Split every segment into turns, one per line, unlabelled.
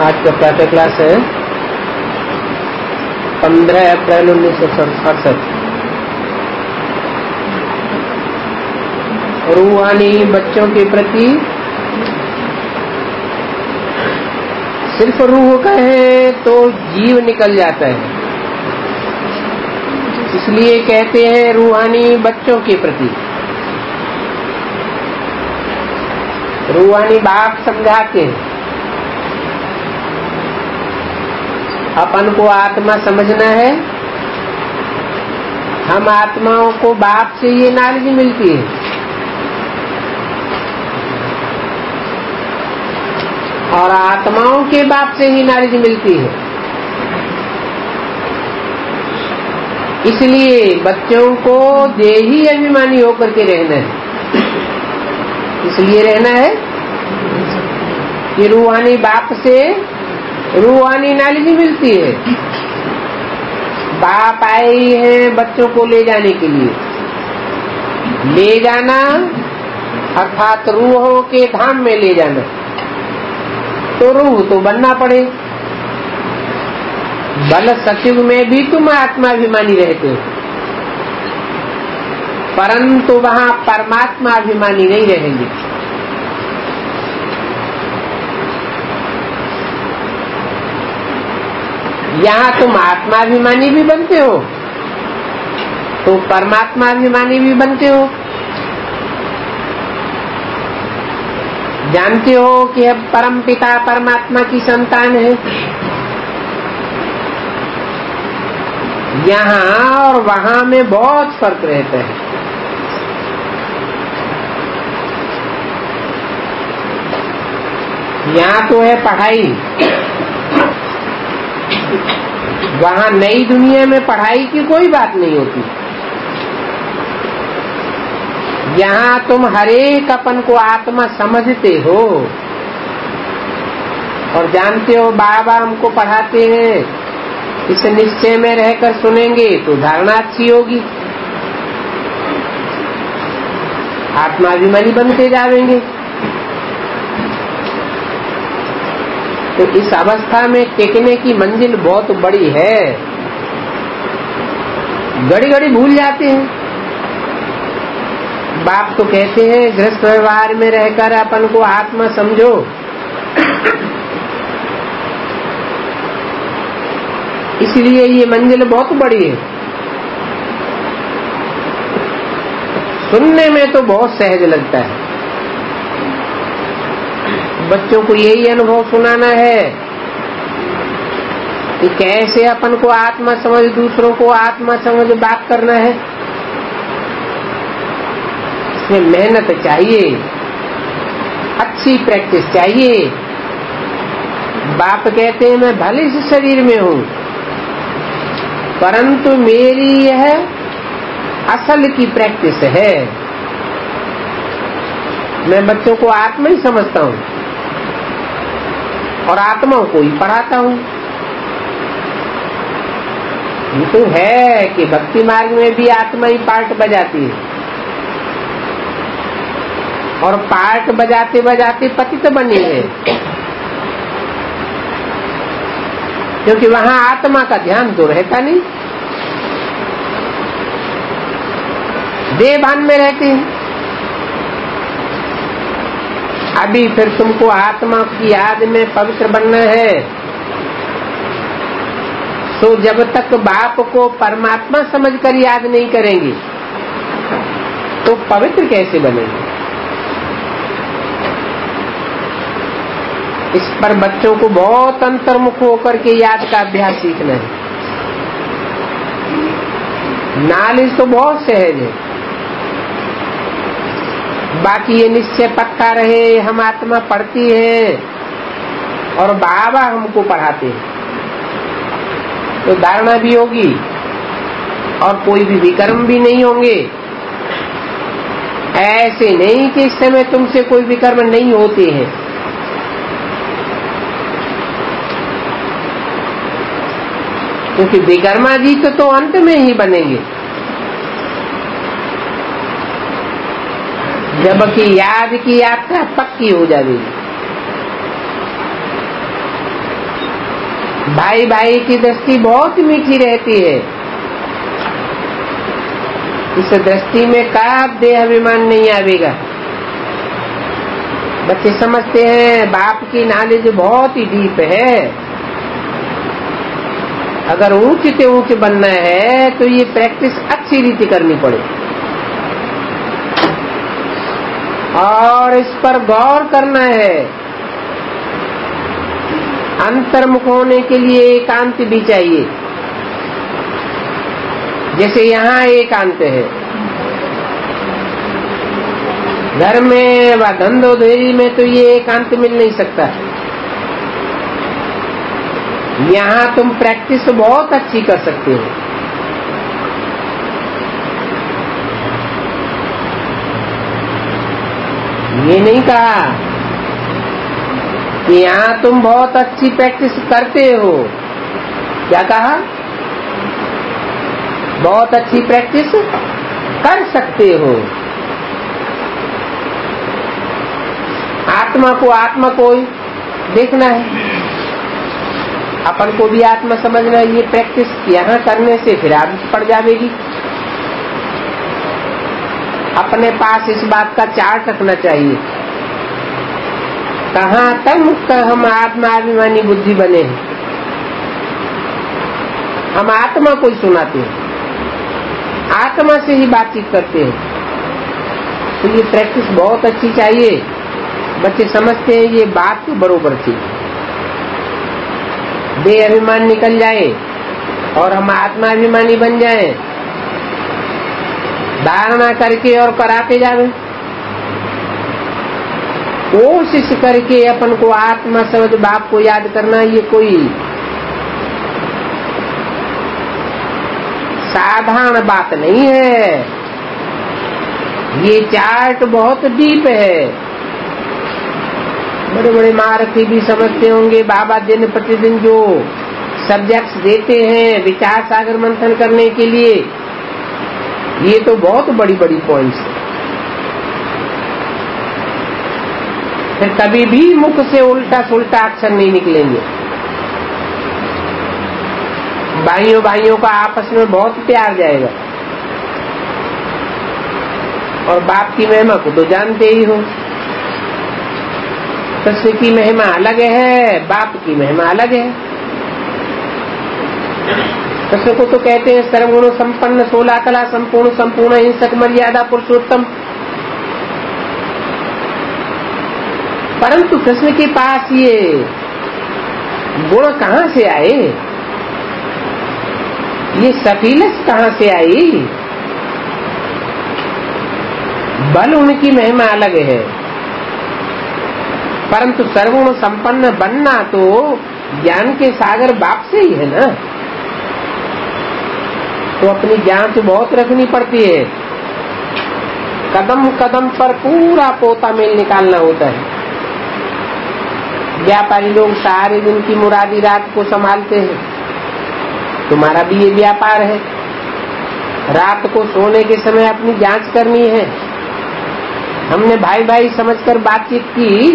आज का प्रातः क्लास है 15 अप्रैल 1967। रूहानी बच्चों के प्रति सिर्फ रूह कहे तो जीव निकल जाता है, इसलिए कहते हैं रूहानी बच्चों के प्रति। रूहानी बाप समझाते हैं अपन को आत्मा समझना है। हम आत्माओं को बाप से ये नॉलेज मिलती है, और आत्माओं के बाप से ही नॉलेज मिलती है। इसलिए बच्चों को देही अभिमानी होकर के रहना है। इसलिए रहना है कि रूहानी बाप से रूहानी नॉलेज मिलती है। बाप आए ही हैं बच्चों को ले जाने के लिए। ले जाना अर्थात रूहों के धाम में ले जाना, तो रूह तो बनना पड़े। बल सतयुग में भी तुम आत्माभिमानी रहते हो, परंतु वहां परमात्मा अभिमानी नहीं रहेंगे। यहाँ तुम आत्माभिमानी भी बनते हो तो परमात्मा अभिमानी भी बनते हो। जानते हो कि अब परम पिता परमात्मा की संतान है। यहाँ और वहाँ में बहुत फर्क रहता है। यहाँ तो है पढ़ाई, वहाँ नई दुनिया में पढ़ाई की कोई बात नहीं होती। यहाँ तुम हरेक अपन को आत्मा समझते हो और जानते हो बाबा हमको पढ़ाते हैं, इस निश्चय में रहकर सुनेंगे तो धारणा अच्छी होगी, आत्माभिमानी बनते जाएंगे। तो इस अवस्था में टिकने की मंजिल बहुत बड़ी है। घड़ी घड़ी भूल जाते हैं। बाप तो कहते हैं गृहस्थ व्यवहार में रहकर अपन को आत्मा समझो। इसलिए ये मंजिल बहुत बड़ी है। सुनने में तो बहुत सहज लगता है। बच्चों को यही अनुभव सुनाना है कि कैसे अपन को आत्मा समझ, दूसरों को आत्मा समझ बात करना है। इसमें मेहनत चाहिए, अच्छी प्रैक्टिस चाहिए। बाप कहते हैं मैं भले इस शरीर में हूँ, परंतु मेरी यह असल की प्रैक्टिस है। मैं बच्चों को आत्मा ही समझता हूँ और आत्माओं को ही पढ़ाता हूँ। ये तो है कि भक्ति मार्ग में भी आत्मा ही पार्ट बजाती है, और पार्ट बजाते बजाते पतित बनी है, क्योंकि वहां आत्मा का ध्यान तो रहता नहीं, देह भान में रहते हैं। अभी फिर तुमको आत्मा की याद में पवित्र बनना है, तो जब तक बाप को परमात्मा समझकर याद नहीं करेंगे तो पवित्र कैसे बनेंगे। इस पर बच्चों को बहुत अंतर्मुख होकर के याद का अभ्यास सीखना है। नॉलेज तो बहुत सहज है, बाकी ये निश्चय पक्का रहे हम आत्मा पढ़ती है और बाबा हमको पढ़ाते हैं, तो धारणा भी होगी और कोई भी विकर्म भी नहीं होंगे। ऐसे नहीं कि इस समय तुमसे कोई विकर्म नहीं होते हैं। क्योंकि विकर्माजीत तो अंत में ही बनेंगे, जबकि याद की यात्रा पक्की हो जाएगी। भाई भाई की दृष्टि बहुत मीठी रहती है। इस दृष्टि में कब देह अभिमान नहीं आवेगा। बच्चे समझते हैं बाप की नॉलेज बहुत ही डीप है, अगर ऊंच से ऊंच बनना है तो ये प्रैक्टिस अच्छी रीति करनी पड़े और इस पर गौर करना है। अंतर्मुख होने के लिए एकांत भी चाहिए। जैसे यहाँ एकांत है, घर में व धंधोधड़ी में तो ये एकांत मिल नहीं सकता। यहाँ तुम प्रैक्टिस बहुत अच्छी कर सकते हो। ये नहीं कहा कि यहाँ तुम बहुत अच्छी प्रैक्टिस करते हो, क्या कहा? बहुत अच्छी प्रैक्टिस कर सकते हो। आत्मा को आत्मा को देखना है, अपन को भी आत्मा समझना है। ये प्रैक्टिस यहाँ करने से फिर आदत पड़ जाएगी। अपने पास इस बात का चार्ट रखना चाहिए, कहाँ तक हम आत्माभिमानी बुद्धि बने हैं। हम आत्मा को ही सुनाते हैं, आत्मा से ही बातचीत करते हैं। तो ये प्रैक्टिस बहुत अच्छी चाहिए। बच्चे समझते हैं ये बात तो बरोबर थी, देह अभिमान निकल जाए और हम आत्माभिमानी बन जाएं, धारणा करके और कराते जावे। कोशिश करके अपन को आत्मा समझ बाप को याद करना, ये कोई साधारण बात नहीं है। ये चार्ट बहुत डीप है। बड़े बड़े महारथी भी समझते होंगे। बाबा दिन प्रतिदिन जो सब्जेक्ट्स देते हैं विचार सागर मंथन करने के लिए, ये तो बहुत बड़ी बड़ी पॉइंट्स है। फिर कभी भी मुख से उल्टा सुल्टा अक्षर नहीं निकलेंगे। भाइयों भाइयों का आपस में बहुत प्यार जाएगा। और बाप की महिमा को तो जानते ही हो। कृष्ण की महिमा अलग है, बाप की महिमा अलग है। कृष्ण को तो कहते हैं सर्वगुण संपन्न, 16 कला संपूर्ण, संपूर्ण हिंसक, मर्यादा पुरुषोत्तम। परंतु कृष्ण के पास ये गुण कहाँ से आए, ये सफीलस कहाँ से आई? बल उनकी महिमा अलग है, परंतु सर्वगुण संपन्न बनना तो ज्ञान के सागर बाप से ही है ना। तो अपनी जांच बहुत रखनी पड़ती है। कदम कदम पर पूरा पोता मेल निकालना होता है। व्यापारी लोग सारे दिन की मुरादी रात को संभालते हैं। तुम्हारा भी ये व्यापार है। रात को सोने के समय अपनी जांच करनी है। हमने भाई भाई समझकर बातचीत की,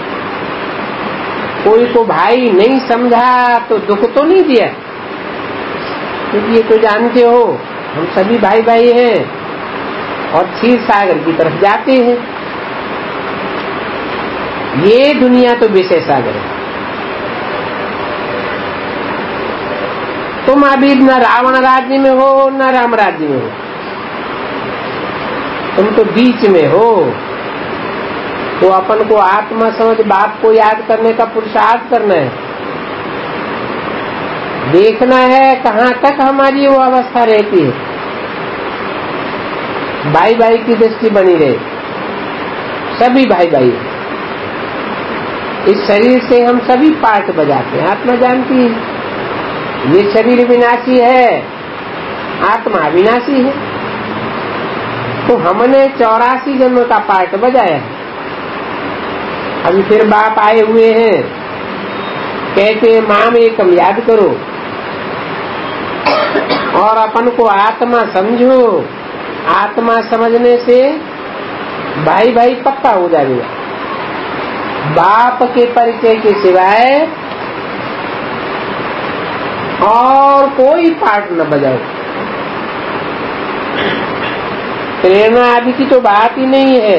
कोई को भाई नहीं समझा तो दुख तो नहीं दिया, क्योंकि ये तो जानते हो हम सभी भाई भाई हैं और क्षीर सागर की तरफ जाते हैं। ये दुनिया तो विषय सागर है। तुम अभी न रावण राज्य में हो न राम राज्य में हो, तुम तो बीच में हो। तो अपन को आत्मा समझ बाप को याद करने का पुरुषार्थ करना है। देखना है कहाँ तक हमारी वो अवस्था रहती है। भाई भाई की दृष्टि बनी रहे, सभी भाई भाई। इस शरीर से हम सभी पार्ट बजाते हैं। आत्मा जानती है ये शरीर विनाशी है, आत्मा अविनाशी है। तो हमने 84 जन्म का पार्ट बजाया है। अभी फिर बाप आए हुए हैं, कहते हैं माम एकम याद करो और अपन को आत्मा समझो। आत्मा समझने से भाई भाई पक्का हो जाएगा। बाप के परिचय के सिवाय और कोई पार्ट न बजाओ। प्रेरणा आदि की तो बात ही नहीं है।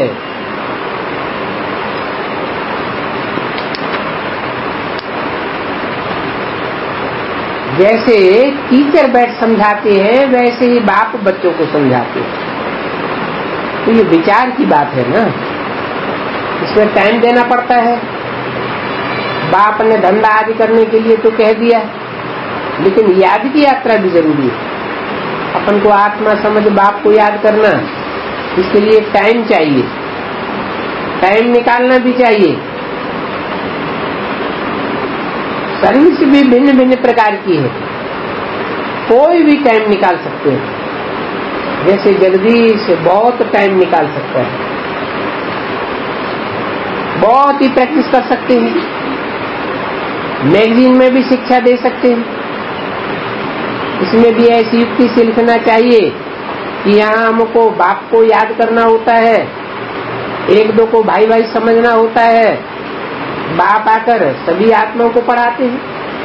जैसे टीचर बैठ समझाते हैं वैसे ही बाप बच्चों को समझाते हैं। तो ये विचार की बात है ना, इसमें टाइम देना पड़ता है। बाप ने धंधा आदि करने के लिए तो कह दिया, लेकिन याद की यात्रा भी जरूरी है। अपन को आत्मा समझ बाप को याद करना, इसके लिए टाइम चाहिए, टाइम निकालना भी चाहिए। सर्विस भी भिन्न भिन्न प्रकार की है, कोई भी टाइम निकाल सकते हैं। जैसे जगदीश बहुत टाइम निकाल सकता है, बहुत ही प्रैक्टिस कर सकते हैं, मैगजीन में भी शिक्षा दे सकते हैं। इसमें भी ऐसी युक्ति से लिखना चाहिए कि यहाँ हमको बाप को याद करना होता है, एक दो को भाई भाई समझना होता है। बाप आकर सभी आत्माओं को पढ़ाते हैं।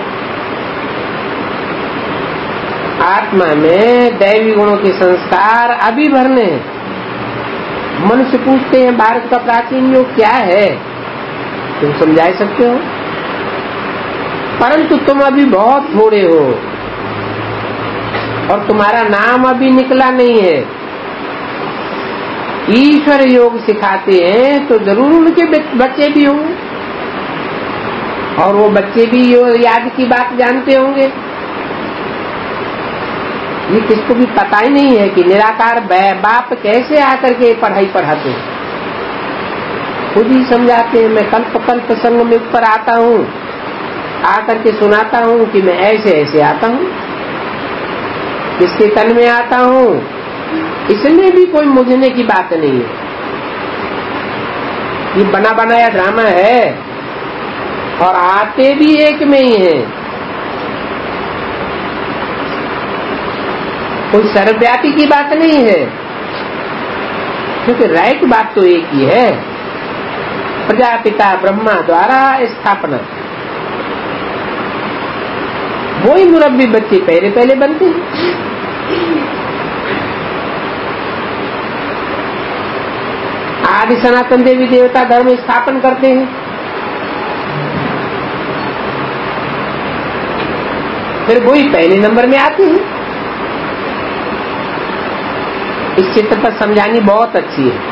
आत्मा में दैवी गुणों के संस्कार अभी भरने हैं। मनुष्य पूछते हैं भारत का प्राचीन योग क्या है, तुम समझा सकते हो, परंतु तुम अभी बहुत थोड़े हो और तुम्हारा नाम अभी निकला नहीं है। ईश्वर योग सिखाते हैं तो जरूर उनके बच्चे भी होंगे और वो बच्चे भी याद की बात जानते होंगे। ये किसको भी पता ही नहीं है कि निराकार बाप कैसे आकर के पढ़ाई पढ़ाते हैं, खुद ही समझाते हैं। मैं कल्प कल्प संग में ऊपर आता हूँ, आकर के सुनाता हूँ कि मैं ऐसे ऐसे आता हूँ, किसके तन में आता हूँ, इसमें भी कोई मुझने की बात नहीं है। ये बना बनाया ड्रामा है और आते भी एक में ही है। कोई सर्वव्यापी की बात नहीं है, क्योंकि राइट बात तो एक ही है, प्रजापिता ब्रह्मा द्वारा स्थापना। वही मुरब्बी बच्चे पहले पहले बनते हैं। आदि सनातन देवी देवता धर्म स्थापन करते हैं, फिर वही पहले नंबर में आते हैं। इस चित्र पर समझानी बहुत अच्छी है।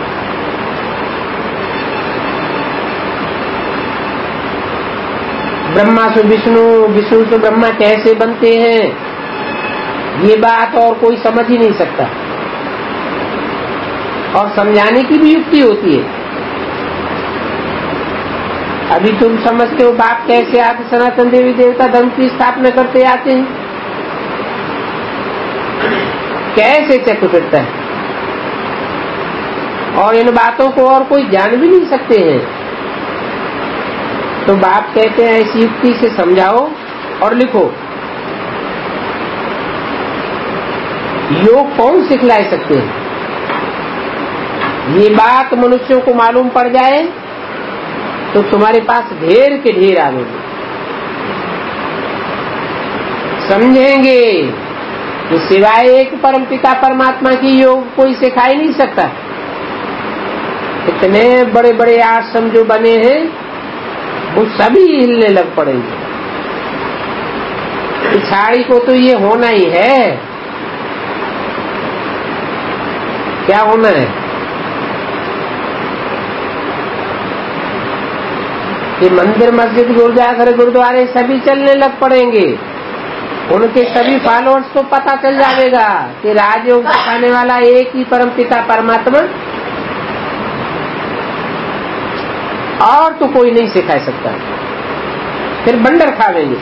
ब्रह्मा से विष्णु, विष्णु से ब्रह्मा कैसे बनते हैं, ये बात और कोई समझ ही नहीं सकता, और समझाने की भी युक्ति होती है। अभी तुम समझते हो बाप कैसे आदि सनातन देवी देवता धर्म की स्थापना करते आते हैं, कैसे चक्र फिरता है, और इन बातों को और कोई जान भी नहीं सकते हैं। तो बाप कहते हैं ऐसी युक्ति से समझाओ और लिखो। योग कौन सिखला सकते हैं? ये बात मनुष्यों को मालूम पड़ जाए तो तुम्हारे पास ढेर के ढेर आ गए, समझेंगे कि सिवाय एक परमपिता परमात्मा की योग कोई सिखा ही नहीं सकता। इतने बड़े बड़े आश्रम जो बने हैं वो सभी हिलने लग पड़ेंगे। पिछाड़ी को तो ये होना ही है। क्या होना है? ये मंदिर मस्जिद गिरजाघर गुरुद्वारे सभी चलने लग पड़ेंगे। उनके सभी फॉलोअर्स को पता चल जाएगा कि राजयोग सिखाने वाला एक ही परमपिता परमात्मा, और तो कोई नहीं सिखा सकता। फिर बंडर खावेंगे।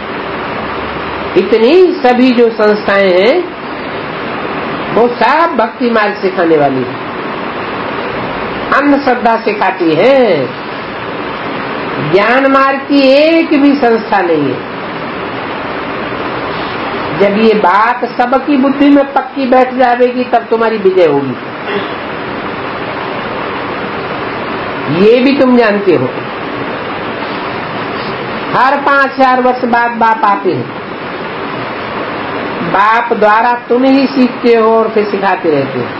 इतनी सभी जो संस्थाएं हैं वो सब भक्ति मार्ग सिखाने वाली है, अंधश्रद्धा सिखाती है। ज्ञान मार्ग की एक भी संस्था नहीं है। जब ये बात सबकी बुद्धि में पक्की बैठ जाएगी तब तुम्हारी विजय होगी। ये भी तुम जानते हो। हर 5-4 वर्ष बाद बाप आते हैं बाप द्वारा तुम ही सीखते हो और फिर सिखाते रहते हो।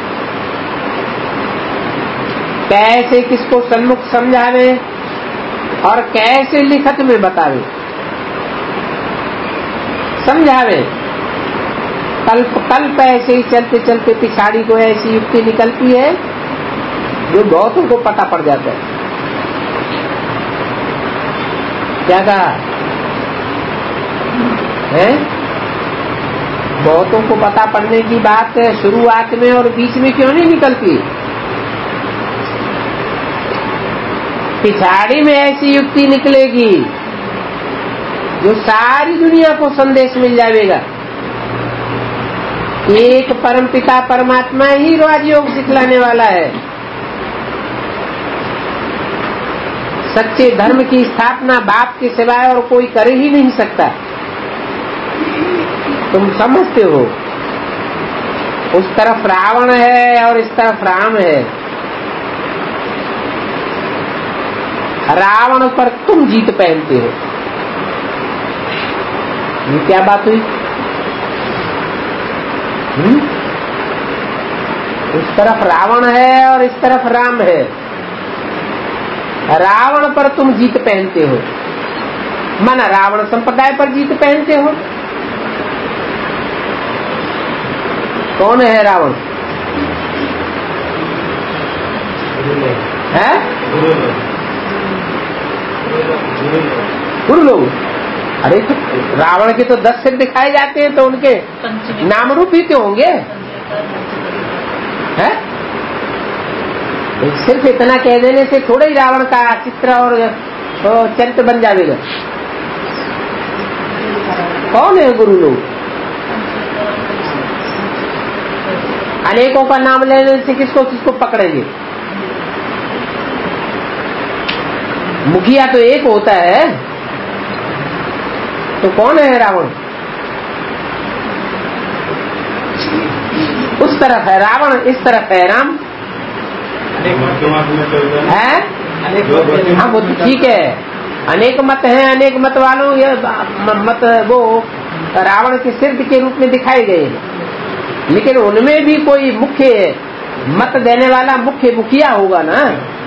कैसे किसको सन्मुख समझावे और कैसे लिखत में बतावे, समझावे। कल्प ऐसे ही चलते चलते पिछाड़ी को ऐसी युक्ति निकलती है जो बहुतों को पता पड़ जाता है। क्या कहा है? बहुतों को पता पड़ने की बात शुरुआत में और बीच में क्यों नहीं निकलती? पिछाड़ी में ऐसी युक्ति निकलेगी जो सारी दुनिया को संदेश मिल जाएगा। एक परमपिता परमात्मा ही राजयोग सिखलाने वाला है। सच्चे धर्म की स्थापना बाप के सिवाय और कोई कर ही नहीं सकता। तुम समझते हो, उस तरफ रावण है और इस तरफ राम है। रावण पर तुम जीत पहनते हो। ये क्या बात हुई? उस तरफ रावण है और इस तरफ राम है। रावण पर तुम जीत पहनते हो, माना रावण संप्रदाय पर जीत पहनते हो। कौन है रावण? है गुरु लोग। अरे तो रावण के तो 10 सिर दिखाए जाते हैं, तो उनके नाम रूप भी तो होंगे। है सिर्फ इतना कह देने से थोड़ा ही रावण का चित्र और चरित्र बन जाएगा। कौन है गुरु लोग? अनेकों का नाम लेने से किसको किसको पकड़ेंगे? मुखिया तो एक होता है, तो कौन है रावण? उस तरफ है रावण, इस तरफ है राम। है हाँ, वो ठीक है। अनेक मत हैं, अनेक मत वालों ये मत वो रावण के सिर के रूप में दिखाए गए हैं, लेकिन उनमें भी कोई मुख्य मत देने वाला मुख्य मुखिया होगा ना,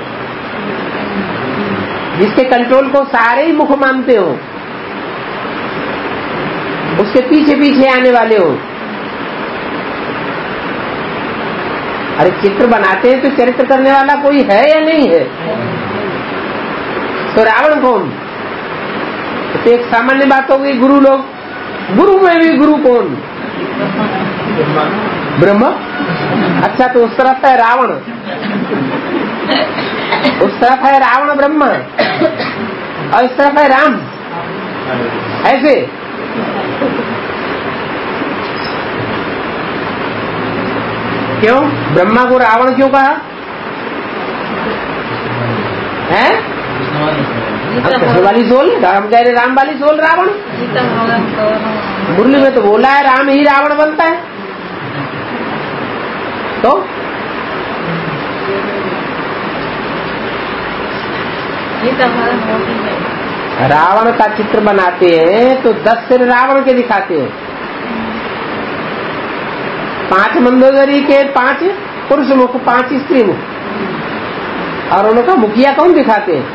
जिसके कंट्रोल को सारे ही मुख मानते हो, उसके पीछे पीछे आने वाले हो। अरे चित्र बनाते हैं तो चरित्र करने वाला कोई है या नहीं है? तो रावण कौन? तो एक सामान्य बात हो गई, गुरु लोग। गुरु में भी गुरु कौन? ब्रह्मा। अच्छा, तो उस तरफ है रावण, उस तरफ है रावण ब्रह्मा, और इस तरफ है राम। ऐसे क्यों? ब्रह्मा को रावण क्यों कहा है? कृष्ण वाली सोल, हम कह रहे राम वाली सोल रावण। मुरली में तो बोला है राम ही रावण बनता है। तो रावण का चित्र बनाते हैं तो 10 सिर रावण के दिखाते हैं, 5 मंदोदरी के 5 पुरुष मुख, 5 स्त्री मुख, और उनका मुखिया कौन दिखाते हैं?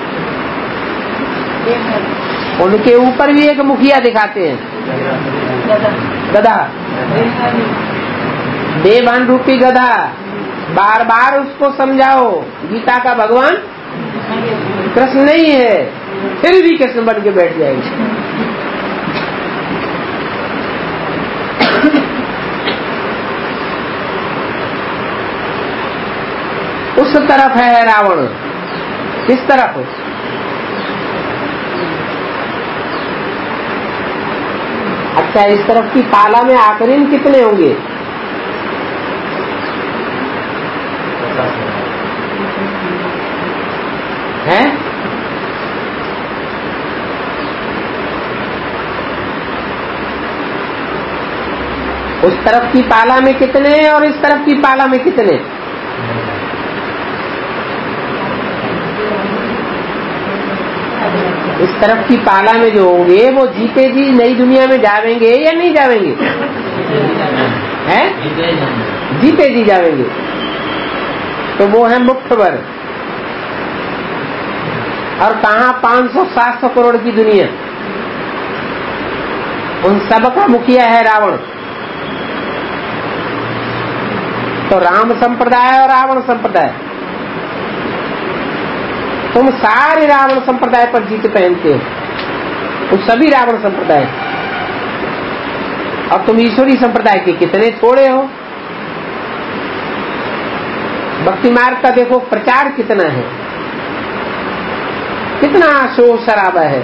उनके ऊपर भी एक मुखिया दिखाते हैं, गधा, देवान रूपी गधा। बार बार उसको समझाओ गीता का भगवान कृष्ण नहीं है, फिर भी कृष्ण बन के बैठ जाएगी। उस तरफ है रावण, किस तरफ? अच्छा, इस तरफ की पाला में आखिरी कितने होंगे? हैं? उस तरफ की पाला में कितने और इस तरफ की पाला में कितने? इस तरफ की पाला में जो होंगे वो जीते जी नई दुनिया में जावेंगे या नहीं जावेंगे? हैं? जीते जी जावेंगे। तो वो है मुख्य वर्ग। और कहाँ 500-700 करोड़ की दुनिया, उन सब का मुखिया है रावण। तो राम संप्रदाय और रावण संप्रदाय, तुम सारे रावण संप्रदाय पर जीत पहनते हो, तो सभी रावण संप्रदाय, और तुम ईश्वरी संप्रदाय के कितने थोड़े हो। भक्ति मार्ग का देखो प्रचार कितना है, कितना शोर शराबा है।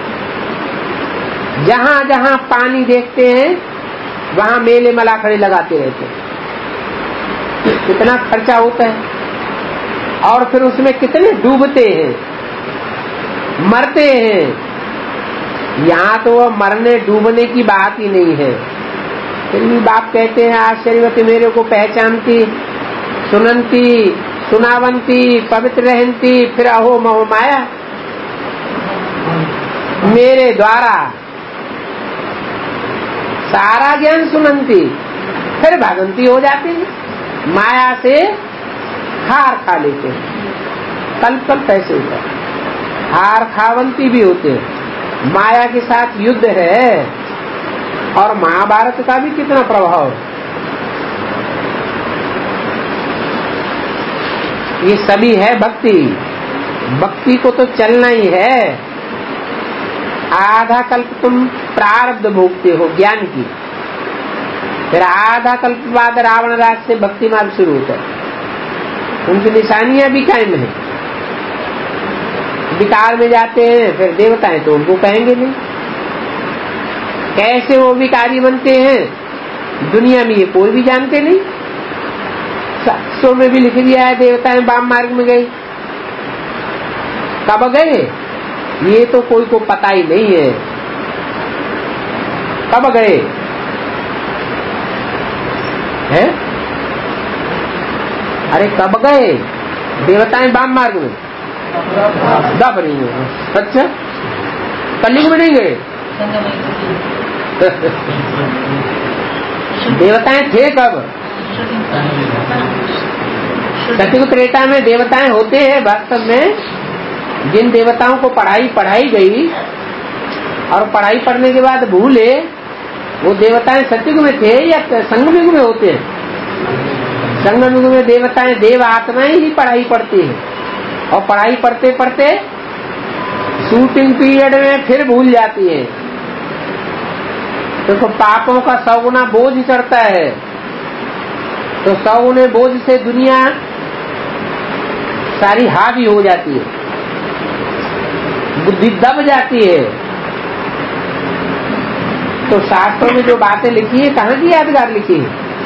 जहां जहां पानी देखते हैं वहां मेले मलाखड़े लगाते रहते हैं। कितना खर्चा होता है, और फिर उसमें कितने डूबते हैं, मरते हैं। यहाँ तो वह मरने डूबने की बात ही नहीं है। फिर भी बाप कहते हैं आश्चर्यवती मेरे को पहचानती, सुनंती, सुनावंती, पवित्र रहती, फिर अहो महो माया मेरे द्वारा सारा ज्ञान सुनंती, फिर भागंती हो जाती है। माया से हार खा लेते हैं, कल्प कल्प ऐसे होता है। हार खावंती भी होते हैं, माया के साथ युद्ध है। और महाभारत का भी कितना प्रभाव है। ये सभी है भक्ति। भक्ति को तो चलना ही है। आधा कल्प तुम प्रारब्ध भोगते हो ज्ञान की, फिर आधा कल्प बाद रावण राज से भक्ति मार्ग शुरू होता है। उनकी निशानियां भी कायम है। विकार में जाते हैं, फिर देवताएं तो उनको कहेंगे नहीं। कैसे वो विकारी बनते हैं दुनिया में ये कोई भी जानते नहीं। शास्त्रों में भी लिख दिया है देवताएं वाम मार्ग में गई। कब गए ये तो कोई को पता ही नहीं है। कब गए हैं? अरे कब गए देवताएं वाम मार्ग में? दब नहीं है। अच्छा, कलयुग में नहीं गए? देवताएं थे कब? सतयुग त्रेता में देवताएं होते हैं। वास्तव में जिन देवताओं को पढ़ाई गई और पढ़ाई पढ़ने के बाद भूले, वो देवताएं सतयुग में थे या संगम युग में होते हैं? संगम युग में देवताएं देव आत्माएं ही पढ़ाई पढ़ती है, और पढ़ाई पढ़ते पढ़ते शूटिंग पीरियड में फिर भूल जाती है। तो पापों का 100 गुना बोझ चढ़ता है। तो 100 गुने बोझ से दुनिया सारी हावी हो जाती है, बुद्धि दब जाती है। तो शास्त्रों में जो बातें लिखी है कहाँ की यादगार लिखी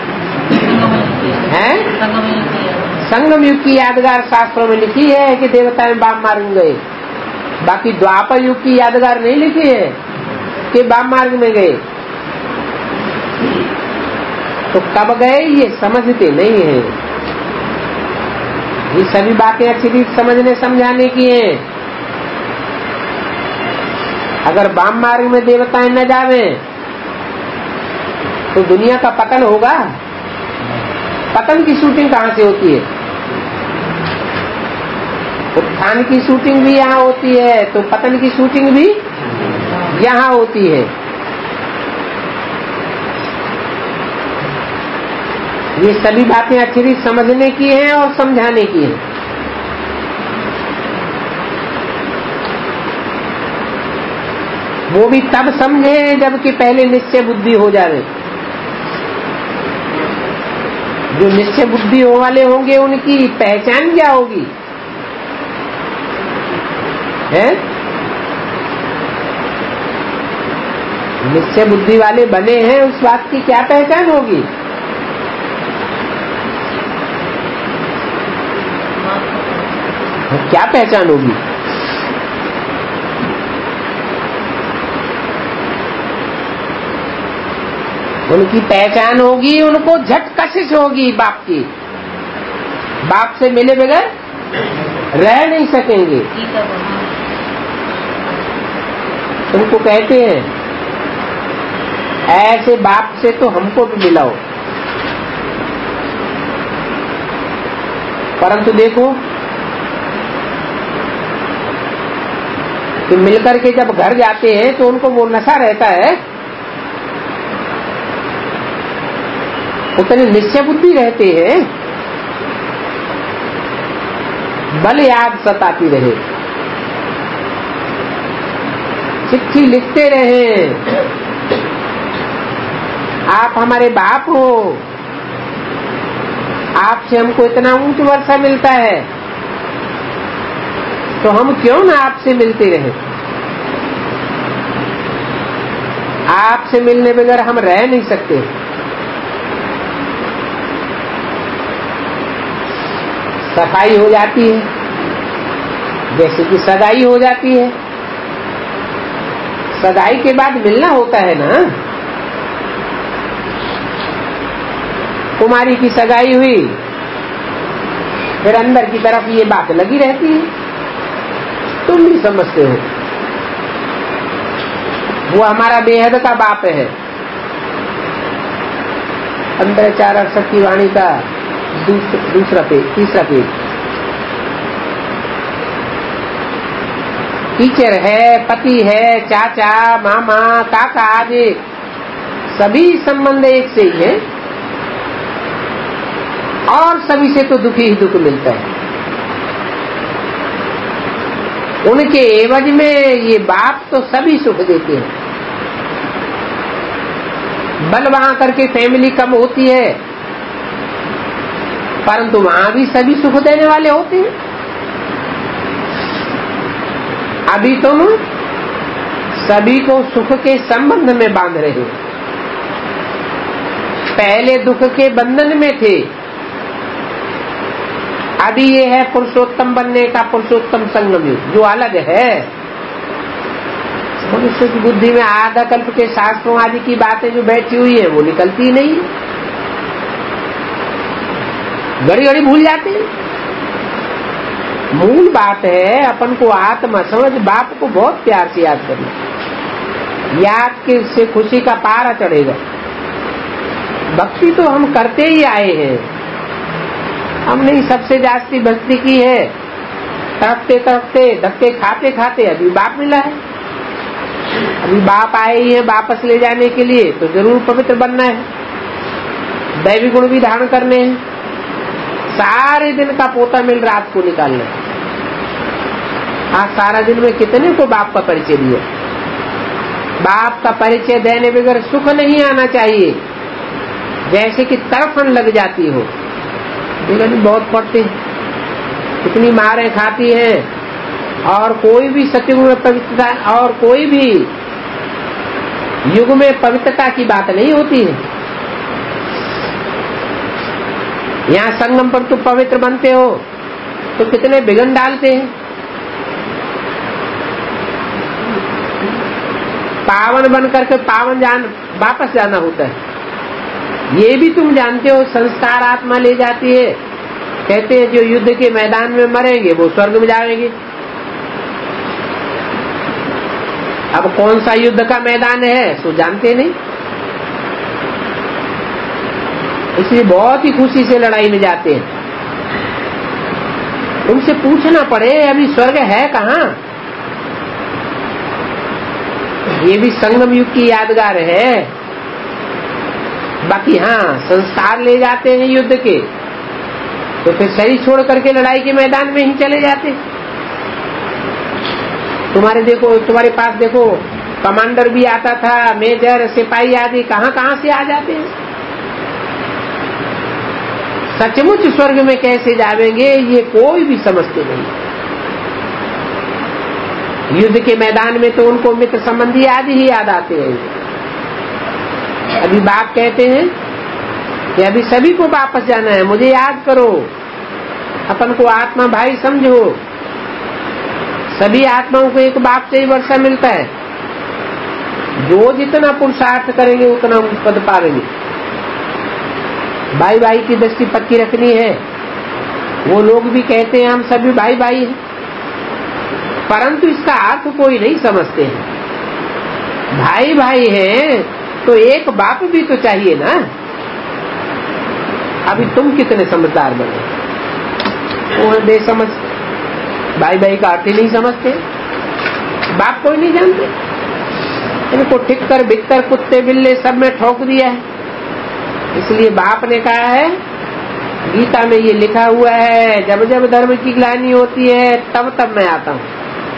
है? संगम युग की यादगार शास्त्रों में लिखी है कि देवताएं वाम मार्ग में गए। बाकी द्वापर युग की यादगार नहीं लिखी है कि वाम मार्ग में गए। तो कब गए ये समझते नहीं है। ये सभी बातें अच्छी रीत समझने समझाने की हैं। अगर वाम मार्ग में देवताएं न जावे तो दुनिया का पतन होगा। पतन की शूटिंग कहाँ से होती है? उत्थान की शूटिंग भी यहाँ होती है, तो पतन की शूटिंग भी यहाँ होती है। ये सभी बातें अच्छी रीत समझने की हैं और समझाने की हैं। वो भी तब समझे जबकि पहले निश्चय बुद्धि हो जाए। जो निश्चय बुद्धि हो वाले होंगे उनकी पहचान क्या होगी? है? निश्चय बुद्धि वाले बने हैं, उस बात की क्या पहचान होगी? क्या पहचान होगी? उनकी पहचान होगी, उनको झट कशिश होगी बाप की। बाप से मिले बगैर रह नहीं सकेंगे। तुमको कहते हैं ऐसे बाप से तो हमको भी मिलाओ, परंतु देखो कि मिलकर के जब घर जाते हैं तो उनको वो नशा रहता है, उतने निश्चय बुद्धि रहते हैं, बल याद सताती रहे, चिट्ठी लिखते रहे, आप हमारे बाप हो, आपसे हमको इतना ऊंच वर्षा मिलता है, तो हम क्यों ना आपसे मिलते रहे। आपसे मिलने बगैर हम रह नहीं सकते। सफाई हो जाती है, जैसे कि सगाई हो जाती है, सगाई के बाद मिलना होता है ना। कुमारी की सगाई हुई, फिर अंदर की तरफ ये बात लगी रहती है, तुम भी समझते हो वो हमारा बेहद का बाप है। 15/4 की वाणी का तीसरा पेज। टीचर है, पति है, चाचा, मामा, काका आदि सभी संबंध एक से ही है, और सभी से तो दुखी ही दुख मिलता है। उनके एवज में ये बाप तो सभी सुख देते हैं। बल वहां करके फैमिली कम होती है, परंतु वहां भी सभी सुख देने वाले होते हैं। अभी तुम सभी को सुख के संबंध में बांध रहे हो, पहले दुख के बंधन में थे, अभी ये है पुरुषोत्तम बनने का पुरुषोत्तम संगम युग, जो अलग है। मनुष्य की बुद्धि में आधा कल्प के शास्त्रों आदि की बातें जो बैठी हुई है वो निकलती नहीं, घड़ी घड़ी भूल जाते हैं। मूल बात है अपन को आत्मा समझ, बाप को बहुत प्यार से याद करना, याद के से खुशी का पारा चढ़ेगा। भक्ति तो हम करते ही आए हैं, हमने ही सबसे जास्ती भक्ति की है, तड़पते तड़पते धक्के खाते खाते अभी बाप मिला है। अभी बाप आए ही है वापस ले जाने के लिए, तो जरूर पवित्र बनना है, दैवी गुण भी धारण करने हैं, सारे दिन का पोता मिल रात को निकालना है। आज सारा दिन में कितने को बाप का परिचय दिया। बाप का परिचय देने बगैर सुख नहीं आना चाहिए, जैसे कि तड़फन लग जाती हो। बहुत पढ़ते हैं, कितनी मारें खाती हैं, और कोई भी सतयुग में पवित्रता और कोई भी युग में पवित्रता की बात नहीं होती है। यहाँ संगम पर तुम पवित्र बनते हो तो कितने बिघन डालते हैं। पावन बन करके पावन वापस जाना होता है, ये भी तुम जानते हो। संस्कार आत्मा ले जाती है, कहते हैं जो युद्ध के मैदान में मरेंगे वो स्वर्ग में जाएंगे। अब कौन सा युद्ध का मैदान है सो जानते नहीं, इसलिए बहुत ही खुशी से लड़ाई में जाते हैं। उनसे पूछना पड़े अभी स्वर्ग है कहाँ। ये भी संगम युग की यादगार है। बाकी हाँ, संस्कार ले जाते हैं युद्ध के, तो फिर शरीर छोड़ करके लड़ाई के मैदान में ही चले जाते। तुम्हारे पास देखो कमांडर भी आता था, मेजर, सिपाही आदि कहाँ कहाँ से आ जाते हैं। सचमुच स्वर्ग में कैसे जावेंगे ये कोई भी समझते नहीं। युद्ध के मैदान में तो उनको मित्र संबंधी आदि ही याद आते हैं। अभी बाप कहते हैं कि अभी सभी को वापस जाना है, मुझे याद करो, अपन को आत्मा भाई समझो। सभी आत्माओं को एक बाप से ही वर्षा मिलता है, जो जितना पुरुषार्थ करेंगे उतना पद पाएंगे। भाई भाई की दृष्टि पक्की रखनी है। वो लोग भी कहते हैं हम सभी भाई भाई हैं, परंतु इसका अर्थ कोई नहीं समझते हैं। भाई भाई हैं तो एक बाप भी तो चाहिए ना। अभी तुम कितने समझदार बने, वो है बेसमझ, भाई भाई का अर्थ ही नहीं समझते, बाप कोई नहीं जानते, इनको ठिक्कर बिक्कर कुत्ते बिल्ले सब में ठोक दिया है। इसलिए बाप ने कहा है, गीता में ये लिखा हुआ है, जब जब धर्म की ग्लानि होती है तब तब मैं आता हूं।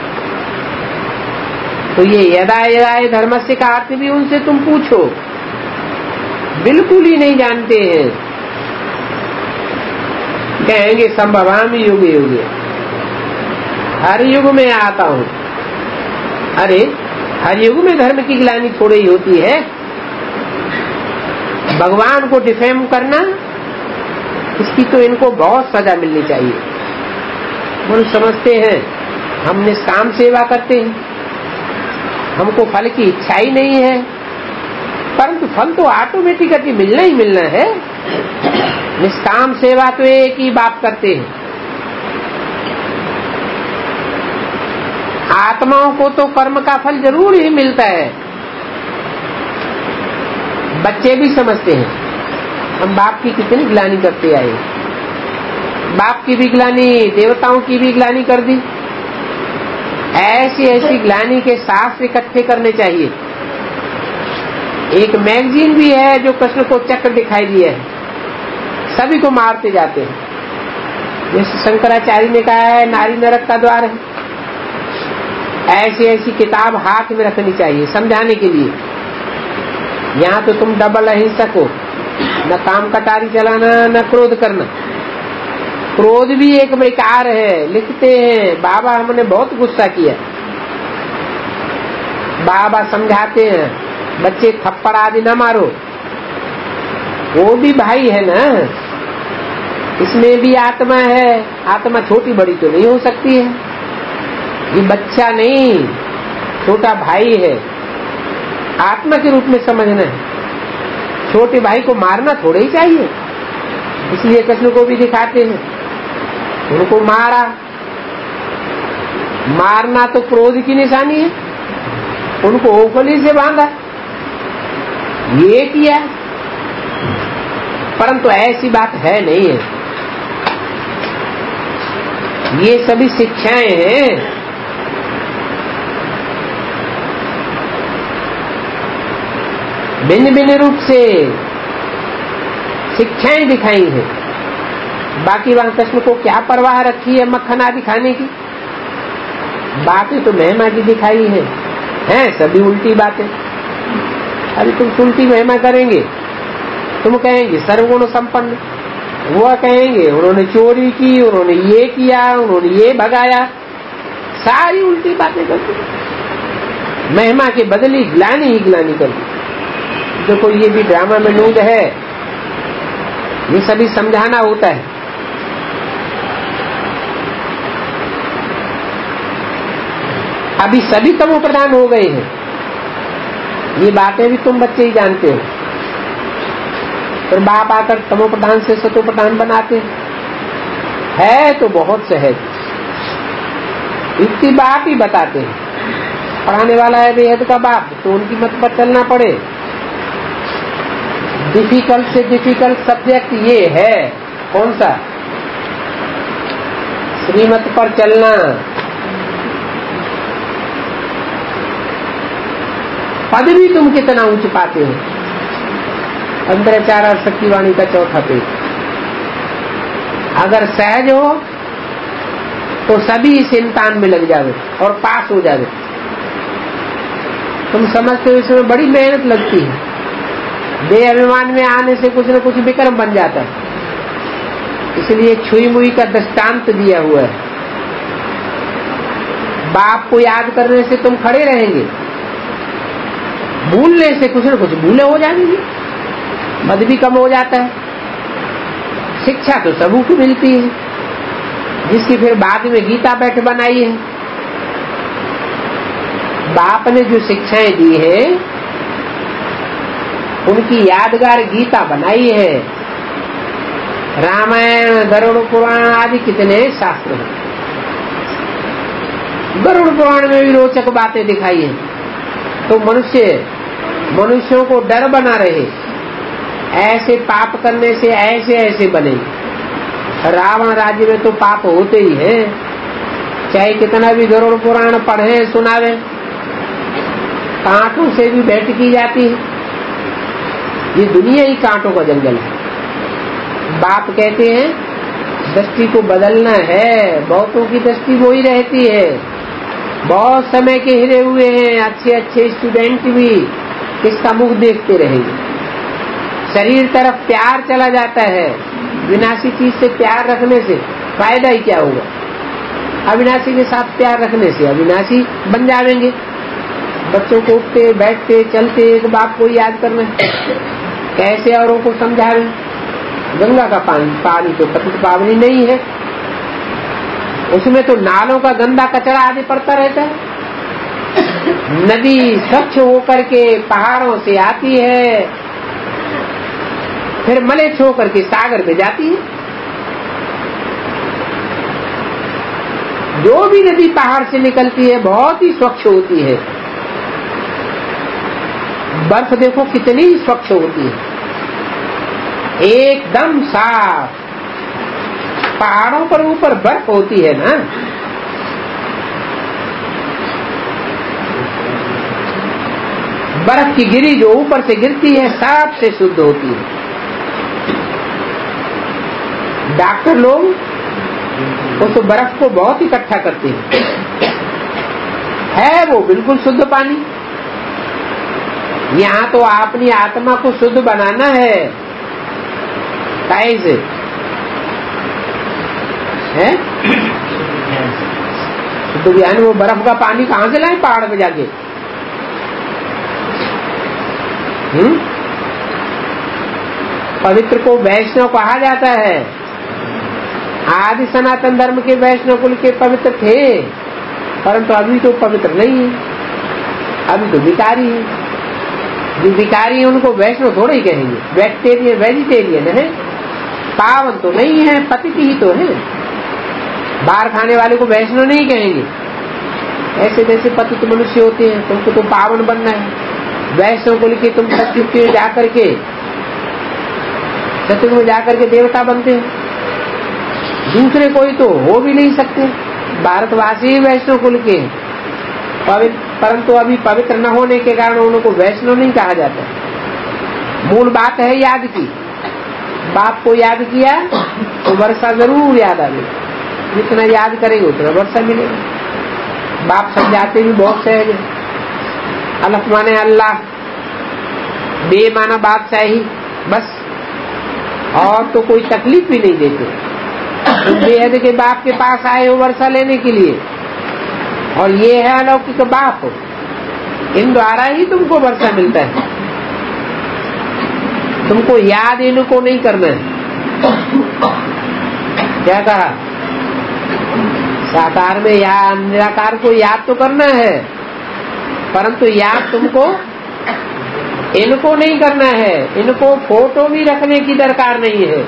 तो ये यदा यदा धर्मस्य का अर्थ भी उनसे तुम पूछो, बिल्कुल ही नहीं जानते हैं। कहेंगे संभवामि युगे युगे, हर युग में आता हूं। अरे हर युग में धर्म की ग्लानि थोड़ी ही होती है। भगवान को डिफेम करना, इसकी तो इनको बहुत सजा मिलनी चाहिए। वो समझते हैं हम निष्काम सेवा करते हैं, हमको फल की इच्छा ही नहीं है, परंतु फल तो ऑटोमेटिकली मिलना ही मिलना है। निष्काम सेवा तो एक ही बाप करते हैं। आत्माओं को तो कर्म का फल जरूर ही मिलता है। बच्चे भी समझते हैं हम बाप की कितनी ग्लानि करते आए, बाप की भी ग्लानि, देवताओं की भी ग्लानि कर दी। ऐसी ऐसी ग्लानि के शास्त्र इकट्ठे करने चाहिए। एक मैगजीन भी है जो कृष्ण को चक्र दिखाई दिया है, सभी को मारते जाते हैं। जैसे शंकराचार्य ने कहा है नारी नरक का द्वार है, ऐसी ऐसी किताब हाथ में रखनी चाहिए समझाने के लिए। यहाँ तो तुम डबल अहिंसक हो, न काम कटारी चलाना न क्रोध करना। क्रोध भी एक विकार है। लिखते हैं बाबा हमने बहुत गुस्सा किया, बाबा समझाते हैं बच्चे थप्पड़ आदि न मारो, वो भी भाई है ना, इसमें भी आत्मा है। आत्मा छोटी बड़ी तो नहीं हो सकती है, ये बच्चा नहीं छोटा भाई है, आत्मा के रूप में समझना है। छोटे भाई को मारना थोड़ा ही चाहिए, इसलिए कृष्ण को भी दिखाते हैं, उनको मारा। मारना तो क्रोध की निशानी है, उनको ओखली से बांधा, ये किया, परंतु ऐसी बात है नहीं है। ये सभी शिक्षाएं हैं। भिन्न भिन्न रूप से शिक्षाएं दिखाई हैं। बाकी वहां कृष्ण को क्या परवाह रखी है मक्खन आदि खाने की, बातें तो महिमा की दिखाई हैं सभी उल्टी बातें। अभी तुम उल्टी महिमा करेंगे, तुम कहेंगे सर्वगुण संपन्न, वो कहेंगे उन्होंने चोरी की, उन्होंने ये किया, उन्होंने ये भगाया, सारी उल्टी बातें करती। महिमा के बदली ग्लानि ही ग्लानि करती। देखो ये भी ड्रामा में नूद है, ये सभी समझाना होता है। अभी सभी तमो प्रधान हो गए हैं, ये बातें भी तुम बच्चे ही जानते हो। फिर बाप आकर तमो प्रधान से सतो प्रधान बनाते है तो बहुत सहज, इतनी बात ही बताते हैं। पढ़ाने वाला है बेहद का बाप, तो उनकी मत पर चलना पड़े। डिफिकल्ट से डिफिकल्ट सब्जेक्ट ये है, कौन सा? श्रीमत पर चलना। पद भी तुम कितना ऊंच पाते हो। अंतराचार और शक्तिवाणी का चौथा पेज। अगर सहज हो तो सभी इस इम्तिहान में लग जावे और पास हो जावे। तुम समझते हो इसमें बड़ी मेहनत लगती है, देह अभिमान में आने से कुछ न कुछ विक्रम बन जाता है। इसलिए छुई मुई का दृष्टांत दिया हुआ है। बाप को याद करने से तुम खड़े रहेंगे, भूलने से कुछ न कुछ भूले हो जाएंगी, मद भी कम हो जाता है। शिक्षा तो सबू को मिलती है, जिसकी फिर बाद में गीता बैठ बनाई है। बाप ने जो शिक्षाएं दी है उनकी यादगार गीता बनाई है। रामायण, गरुड़ पुराण आदि कितने शास्त्र हैं। गरुड़ पुराण में भी रोचक बातें दिखाई हैं। तो मनुष्यों को डर बना रहे, ऐसे पाप करने से ऐसे ऐसे बने। रावण राज्य में तो पाप होते ही है, चाहे कितना भी गरुड़ पुराण पढ़े सुनावे, कांटों से भी भेंट की जाती है। ये दुनिया ही कांटों का जंगल है। बाप कहते हैं दृष्टि को बदलना है, बहुतों की दृष्टि वो ही रहती है। बहुत समय के हिरे हुए हैं अच्छे अच्छे स्टूडेंट भी, किसका मुख देखते रहेंगे। शरीर तरफ प्यार चला जाता है, विनाशी चीज से प्यार रखने से फायदा ही क्या होगा। अविनाशी के साथ प्यार रखने से अविनाशी बन जाएंगे। बच्चों को उठते बैठते चलते एक बाप को याद करना है, कैसे औरों को समझावे। गंगा का पानी तो पतित पावनी नहीं है, उसमें तो नालों का गंदा कचरा आदि पड़ता रहता है। नदी स्वच्छ होकर के पहाड़ों से आती है, फिर मलेच्छ होकर के सागर पे जाती है। जो भी नदी पहाड़ से निकलती है बहुत ही स्वच्छ होती है। बर्फ देखो कितनी स्वच्छ होती है, एकदम साफ। पहाड़ों पर ऊपर बर्फ होती है ना, बर्फ की गिरी जो ऊपर से गिरती है साफ से शुद्ध होती है। डॉक्टर लोग उस बर्फ को बहुत इकट्ठा करते हैं, है वो बिल्कुल शुद्ध पानी। यहाँ तो अपनी आत्मा को शुद्ध बनाना है, कैसे है? शुद्ध ज्ञान। वो बर्फ का पानी कहाँ से लाए पहाड़ पे जाके? पवित्र को वैष्णव कहा जाता है। आदि सनातन धर्म के वैष्णव कुल के पवित्र थे, परंतु अभी तो पवित्र नहीं है, अभी तो भिखारी है। जो भिखारी है उनको वैष्णव थोड़े ही कहेंगे, वेजिटेरियन है, पावन तो नहीं है, पतित ही तो है। बाहर खाने वाले को वैष्णव नहीं कहेंगे। ऐसे जैसे पतित मनुष्य होते हैं, तुमको तो पावन बनना है। वैष्णव कुल के तुम सत्युग में जाकर के देवता बनते हो, दूसरे कोई तो हो भी नहीं सकते। भारतवासी वैष्णव कुल के परंतु अभी पवित्र न होने के कारण उनको वैष्णव नहीं कहा जाता। मूल बात है याद की। बाप को याद किया तो वर्षा जरूर याद आएगी, जितना याद करेंगे उतना वर्षा मिलेगा। बाप समझाते भी बहुत सहज है। अलफ माने अल्लाह, बे माना बादशाही, बस, और तो कोई तकलीफ भी नहीं देते। तुम बेहद के बाप के पास आए हो वर्षा लेने के लिए, और ये है अलौकिक बाप, इन द्वारा ही तुमको वर्षा मिलता है। तुमको याद इनको नहीं करना है। क्या कहा? साकार में या निराकार को याद तो करना है, परंतु याद तुमको इनको नहीं करना है। इनको फोटो भी रखने की दरकार नहीं है।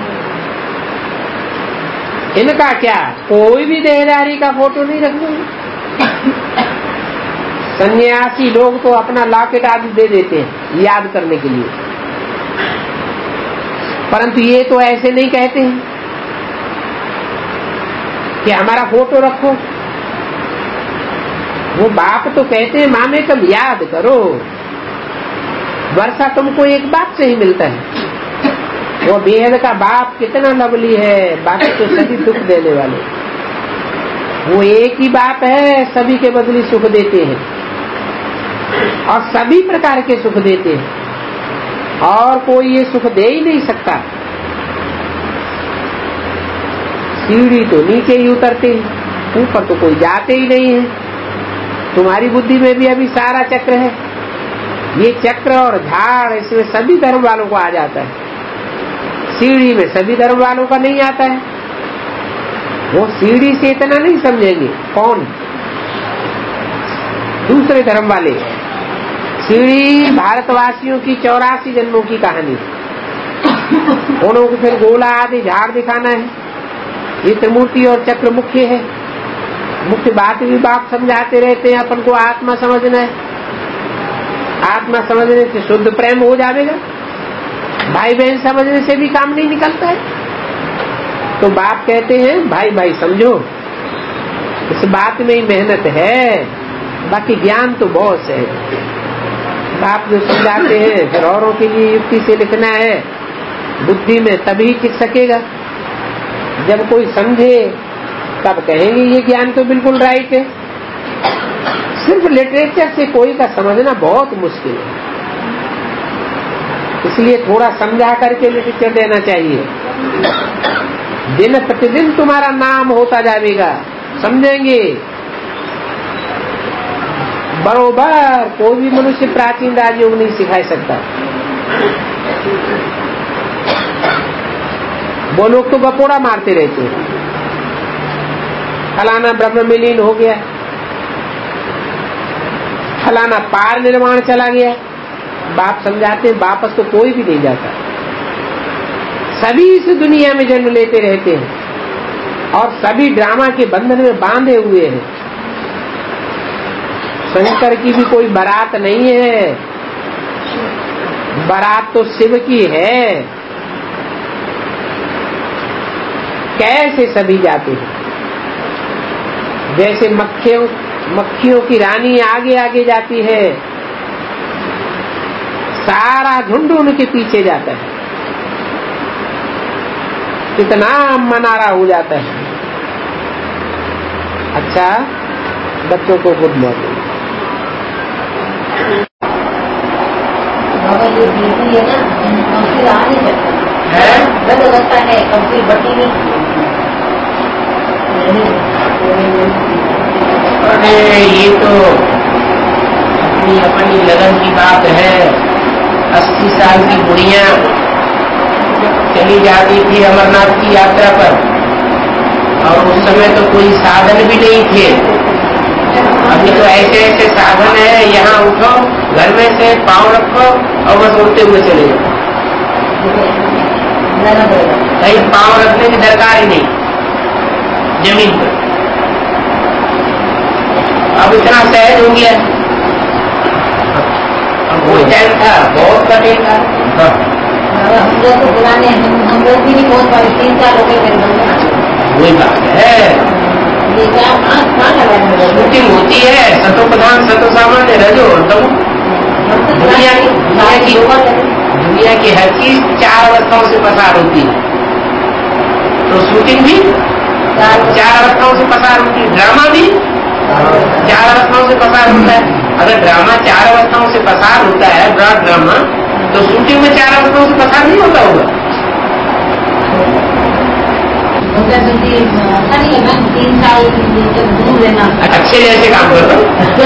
इनका क्या, कोई भी देहधारी का फोटो नहीं रखना। सन्यासी लोग तो अपना लॉकेट आदि दे देते हैं याद करने के लिए, परंतु ये तो ऐसे नहीं कहते हैं कि हमारा फोटो रखो। वो बाप तो कहते हैं माँ में तुम याद करो। वर्षा तुमको एक बाप से ही मिलता है। वो बेहद का बाप कितना लवली है, बाकी तो सभी सुख देने वाले। वो एक ही बाप है, सभी के बदले सुख देते हैं और सभी प्रकार के सुख देते हैं, और कोई ये सुख दे ही नहीं सकता। सीढ़ी तो नीचे ही उतरते हैं, ऊपर तो कोई जाते ही नहीं है। तुम्हारी बुद्धि में भी अभी सारा चक्र है, ये चक्र और झाड़, इसमें सभी धर्म वालों को आ जाता है। सीढ़ी में सभी धर्म वालों का नहीं आता है। वो सीढ़ी से इतना नहीं समझेंगे। कौन? दूसरे धर्म वाले। सीढ़ी भारतवासियों की 84 जन्मों की कहानी। उनको फिर गोला आदि झाड़ दिखाना है। ये त्रिमूर्ति और चक्र मुख्य है। मुख्य बात भी बाप समझाते रहते हैं, अपन को आत्मा समझना है। आत्मा समझने से शुद्ध प्रेम हो जाएगा, भाई बहन समझने से भी काम नहीं निकलता है। तो बाप कहते हैं भाई भाई समझो, इस बात में ही मेहनत है, बाकी ज्ञान तो बहुत है। बाप जो समझाते हैं फिर औरों के लिए युक्ति से लिखना है, बुद्धि में तभी टिक सकेगा। जब कोई समझे तब कहेंगे ये ज्ञान तो बिल्कुल राइट है। सिर्फ लिटरेचर से कोई का समझना बहुत मुश्किल है, इसलिए थोड़ा समझा करके लिटरेचर देना चाहिए। दिन प्रतिदिन तुम्हारा नाम होता जाएगा, समझेंगे बरोबर। कोई भी मनुष्य प्राचीन राजयोग नहीं सिखा सकता। वो लोग तो गपोड़ा मारते रहते हैं, फलाना ब्रह्म में लीन हो गया, फलाना पार निर्माण चला गया। बाप समझाते हैं वापस तो कोई भी नहीं जाता, सभी इस दुनिया में जन्म लेते रहते हैं और सभी ड्रामा के बंधन में बांधे हुए हैं। शंकर की भी कोई बारात नहीं है, बारात तो शिव की है। कैसे सभी जाते हैं, जैसे मक्खियों की रानी आगे आगे जाती है, सारा झुंड उनके पीछे जाता है, कितना मनारा हो जाता है। अच्छा, बच्चों को गुड मॉर्निंग।
बाबा ये बिजली है ना, कंप्लीट आ नहीं सकता है, बंद होता है, कंप्लीट बटी नहीं।
अरे ये तो अपनी लगन की बात है। 80 साल की बुढ़िया चली जाती थी अमरनाथ की यात्रा पर, और उस समय तो कोई साधन भी नहीं थे। अभी तो ऐसे ऐसे साधन है, यहाँ उठो, घर में से पाँव रखो और बस उठते हुए चले जाओ, कहीं पाँव रखने की दरकार ही नहीं जमीन पर। अब इतना सहज हो गया। अब वो टाइम था बहुत कठिन था।
हम लोग तो पुराने, हम लोग भी नहीं पहुँच पाए, 3 साल हो गए मेरे बंद।
वही बात है,
ये क्या
शूटिंग होती है, सतो प्रधान सतो सामान्य रजो तो दुनिया की हर चीज 4 अवस्थाओं से पसार होती है, तो शूटिंग भी 4 अवस्थाओं से पसार होती है, ड्रामा भी 4 अवस्थाओं से पसार होता है। अगर ड्रामा 4 अवस्थाओं से पसार होता है, ब्रॉड ड्रामा, तो शूटिंग में 4 अवस्थाओं से पसार नहीं होता होगा। अच्छे जैसे काम करो।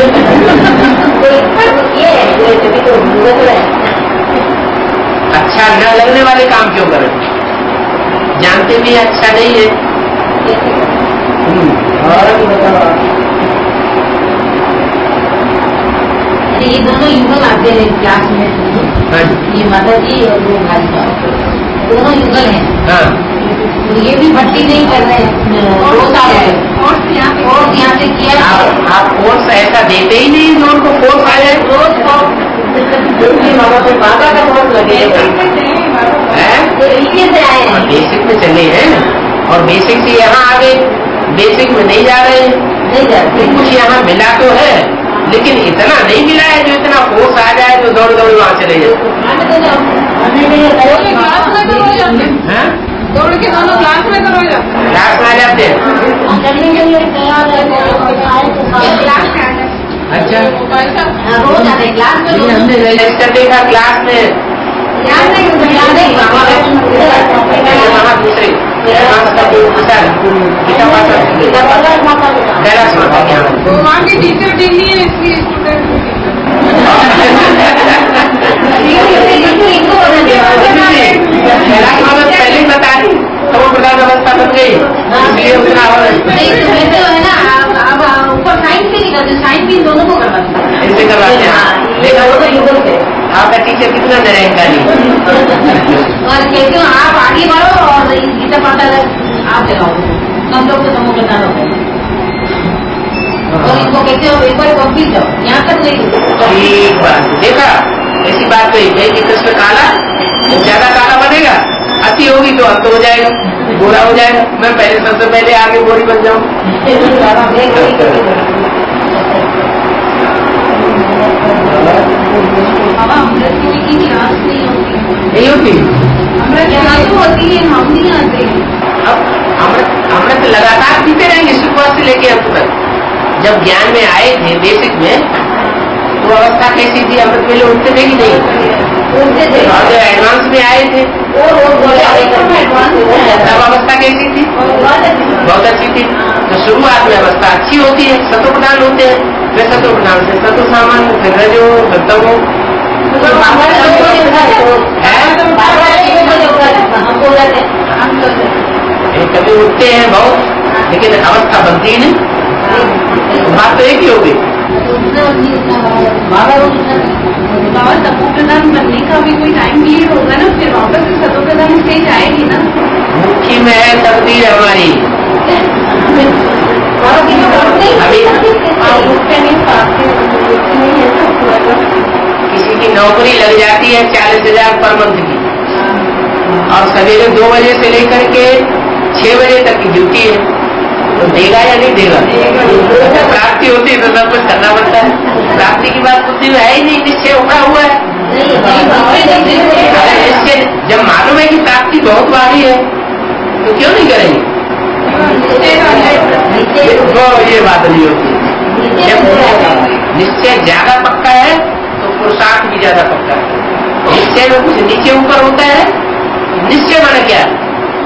अच्छा न लगने वाले काम क्यों करें, जानते भी अच्छा नहीं है।
ये दोनों युगल आते हैं क्लास में, ये माता जी और वो भाई साहब दोनों युगल हैं।
हाँ।
तो ये भी भट्टी नहीं कर रहे हैं, 2 साल है और यहाँ से किया।
आप कोर्स ऐसा देते ही नहीं जो उनको कोर्स आ जाए।
बाबा का बहुत लगे से आए हैं,
बेसिक में चले हैं और बेसिक से यहाँ आ गए, बेसिक में नहीं जा रहे हैं। कुछ यहाँ मिला तो है, लेकिन इतना नहीं मिला है जो इतना कोर्स आ जाए तो दौड़ दौड़ वहाँ चले जाए।
दौड़ के दोनों क्लास में करो,
क्लास में आ जाते हैं। अच्छा,
रोज आते क्लास में,
हमने रजिस्टर देखा क्लास में
वहाँ की टीचर दिल्ली है, इसलिए
पहले बता दी तो वो प्रधान व्यवस्था बन गई, इसलिए उतना
है ना। अब ऊपर साइंस से नहीं करते, साइंस भी दोनों को करवाते हैं,
ऐसे करवाते हैं। देखा वो तो युगल थे, आपका टीचर कितना निरंकारी।
और कहते हो आप आगे बढ़ो और गीता पाता आप चलाओ, हम लोग तो समूह प्रधान होते हैं। और इनको कहते हो एक बार कंप्लीट जाओ, यहाँ तक नहीं।
ठीक बात देखा, ऐसी बात कही है कि कृष्ण काला ज्यादा काला बनेगा, अति होगी तो अंत हो जाएगा, गोरा हो जाएगा। मैं पहले सबसे पहले आगे गोरी बन जाऊँ।
अमृत की गिलास नहीं होती,
अमृत यहाँ तो होती है, हम नहीं आते।
अब अमृत लगातार पीते रहेंगे शुरुआत से लेके अंत तक। जब ज्ञान में आए थे बेसिक में तो अवस्था कैसी थी, अमृत वेले उठते थे कि नहीं? और जब एडवांस में आए थे तब अवस्था कैसी थी? बहुत अच्छी थी। तो शुरुआत में अवस्था अच्छी होती है, सतो प्रधान होते हैं, फिर सतो प्रधान से सतो सामान्य, फिर रजो, फिर तमो। कभी उठते हैं बहुत, लेकिन अवस्था बनती नहीं, बात तो एक ही होगी।
बाबा तपो प्रधान बनने का भी कोई टाइम पीरियड होगा ना, फिर वापस से सतो प्रधान स्टेज आएगी ना।
मुट्ठी में है तकदीर हमारी। किसी की नौकरी लग जाती है 40,000 पर मंथ की, और सवेरे 2 बजे से लेकर के 6 बजे तक की ड्यूटी है, तो देगा या नहीं देगा? जब प्राप्ति होती है तो सब कुछ करना पड़ता है। प्राप्ति की बात बुद्धि में है ही नहीं, निश्चय उठा हुआ है। अगर निश्चय जब मालूम है कि प्राप्ति बहुत भारी है तो क्यों नहीं करेंगे? तो ये बात नहीं होती। जब निश्चय ज्यादा पक्का है तो पुरुषार्थ भी ज्यादा पक्का है। निश्चय में कुछ नीचे ऊपर होता है, निश्चय माने क्या है?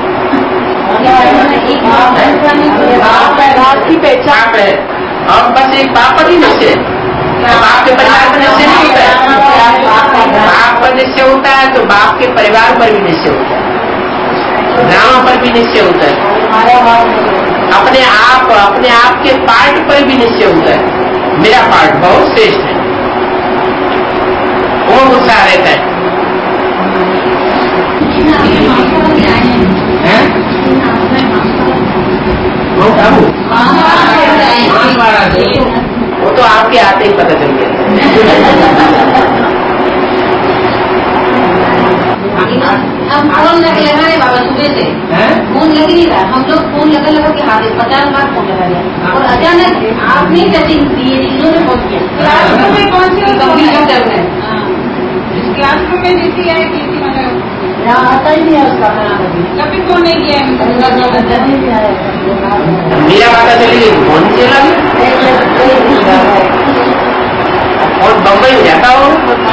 पाप है, और बस एक पाप पर ही निश्चय। बाप के परिवार पर निश्चय नहीं होता है। बाप पर निश्चय होता है तो बाप के परिवार पर भी निश्चय होता है, गांव पर भी निश्चय होता है, अपने आप के पार्ट पर भी निश्चय होता है। मेरा पार्ट बहुत श्रेष्ठ है, वो उत्साह रहता है। वो तो आपके आते ही पता चल गया।
हम फोन लगा रहे बाबा सुबह से, फोन लग नहीं रहा। हम लोग फोन लगा के हाथ 50 बार फोन लगा दिया, और अचानक आपने सेटिंग दिए, इन्होंने बहुत किया।
क्लासरूम में कौन सी
कंप्लीट कर रहे हैं?
क्लासरूम में जीती है किसी मतलब
आता ही नहीं है उसका।
कभी फोन नहीं किया है।
मेरा पता चली गई, फोन चला और बम्बई हो जाता हो।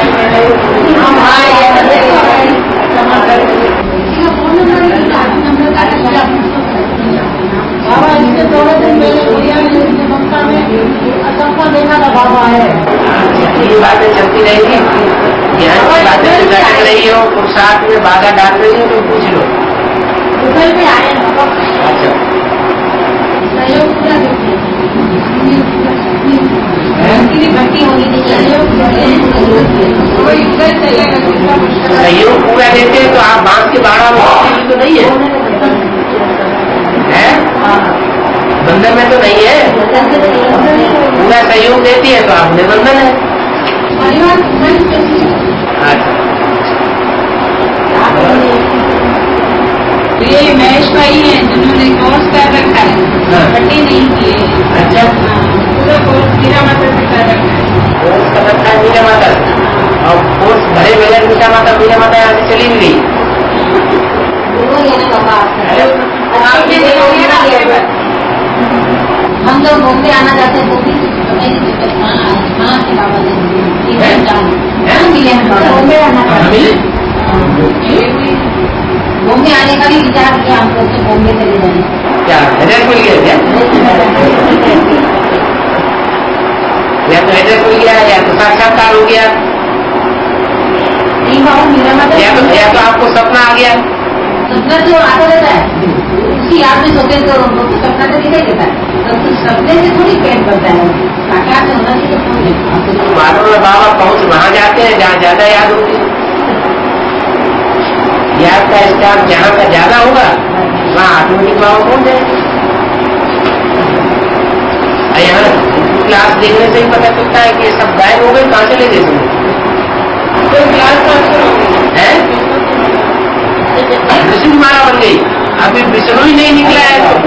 बाबा इससे थोड़े दिन पहले सबका देखा था बाबा है।
ये बातें चलती रहेगी, बातें लटक रही हो, पुरुषार्थ में बाधा डाल रही हो तो पूछ लो।
गूगल पे आए ना।
अच्छा,
भर्ती होगी
सहयोग पूरा देते हैं तो आप बांस के बाड़ा में तो नहीं है, बंधन में तो नहीं है। पूरा सहयोग देती है तो आप निबंधन है। अच्छा,
ये महेश भाई हैं जिन्होंने कोर्स कर रखा है, छुट्टी नहीं की है।
अच्छा,
पूरा कोर्स मीरा माता से कर रखा है।
कोर्स कर रखा है मीरा माता, और कोर्स भरे बगैर मीरा माता यहाँ से चली भी गई।
हम लोग घूमते आना जाते हैं, वो भी घूमने आने का भी विचार किया हम लोग से, घूमने चले जाए।
क्या एड्रेस मिल गया क्या? या तो एड्रेस मिल गया या तो साक्षात्कार हो गया, या तो आपको सपना आ गया।
सपना जो आता रहता है उसी याद में सोते तो सपना तो दिखाई देता है, तो सपने से थोड़ी पेट बनता है, साकार से होना चाहिए।
मालूम है बाबा पहुंच वहां जाते हैं जहाँ ज्यादा याद होती है। याद का स्टाफ जहाँ का ज्यादा होगा वहाँ ऑटोमेटिक बाबा पहुंच जाएगा। यहाँ क्लास देखने से ही पता चलता है कि ये सब गायब हो गए, कहाँ चले गए सब? विष्णु माला बन गई, अभी विष्णु ही नहीं निकला है तो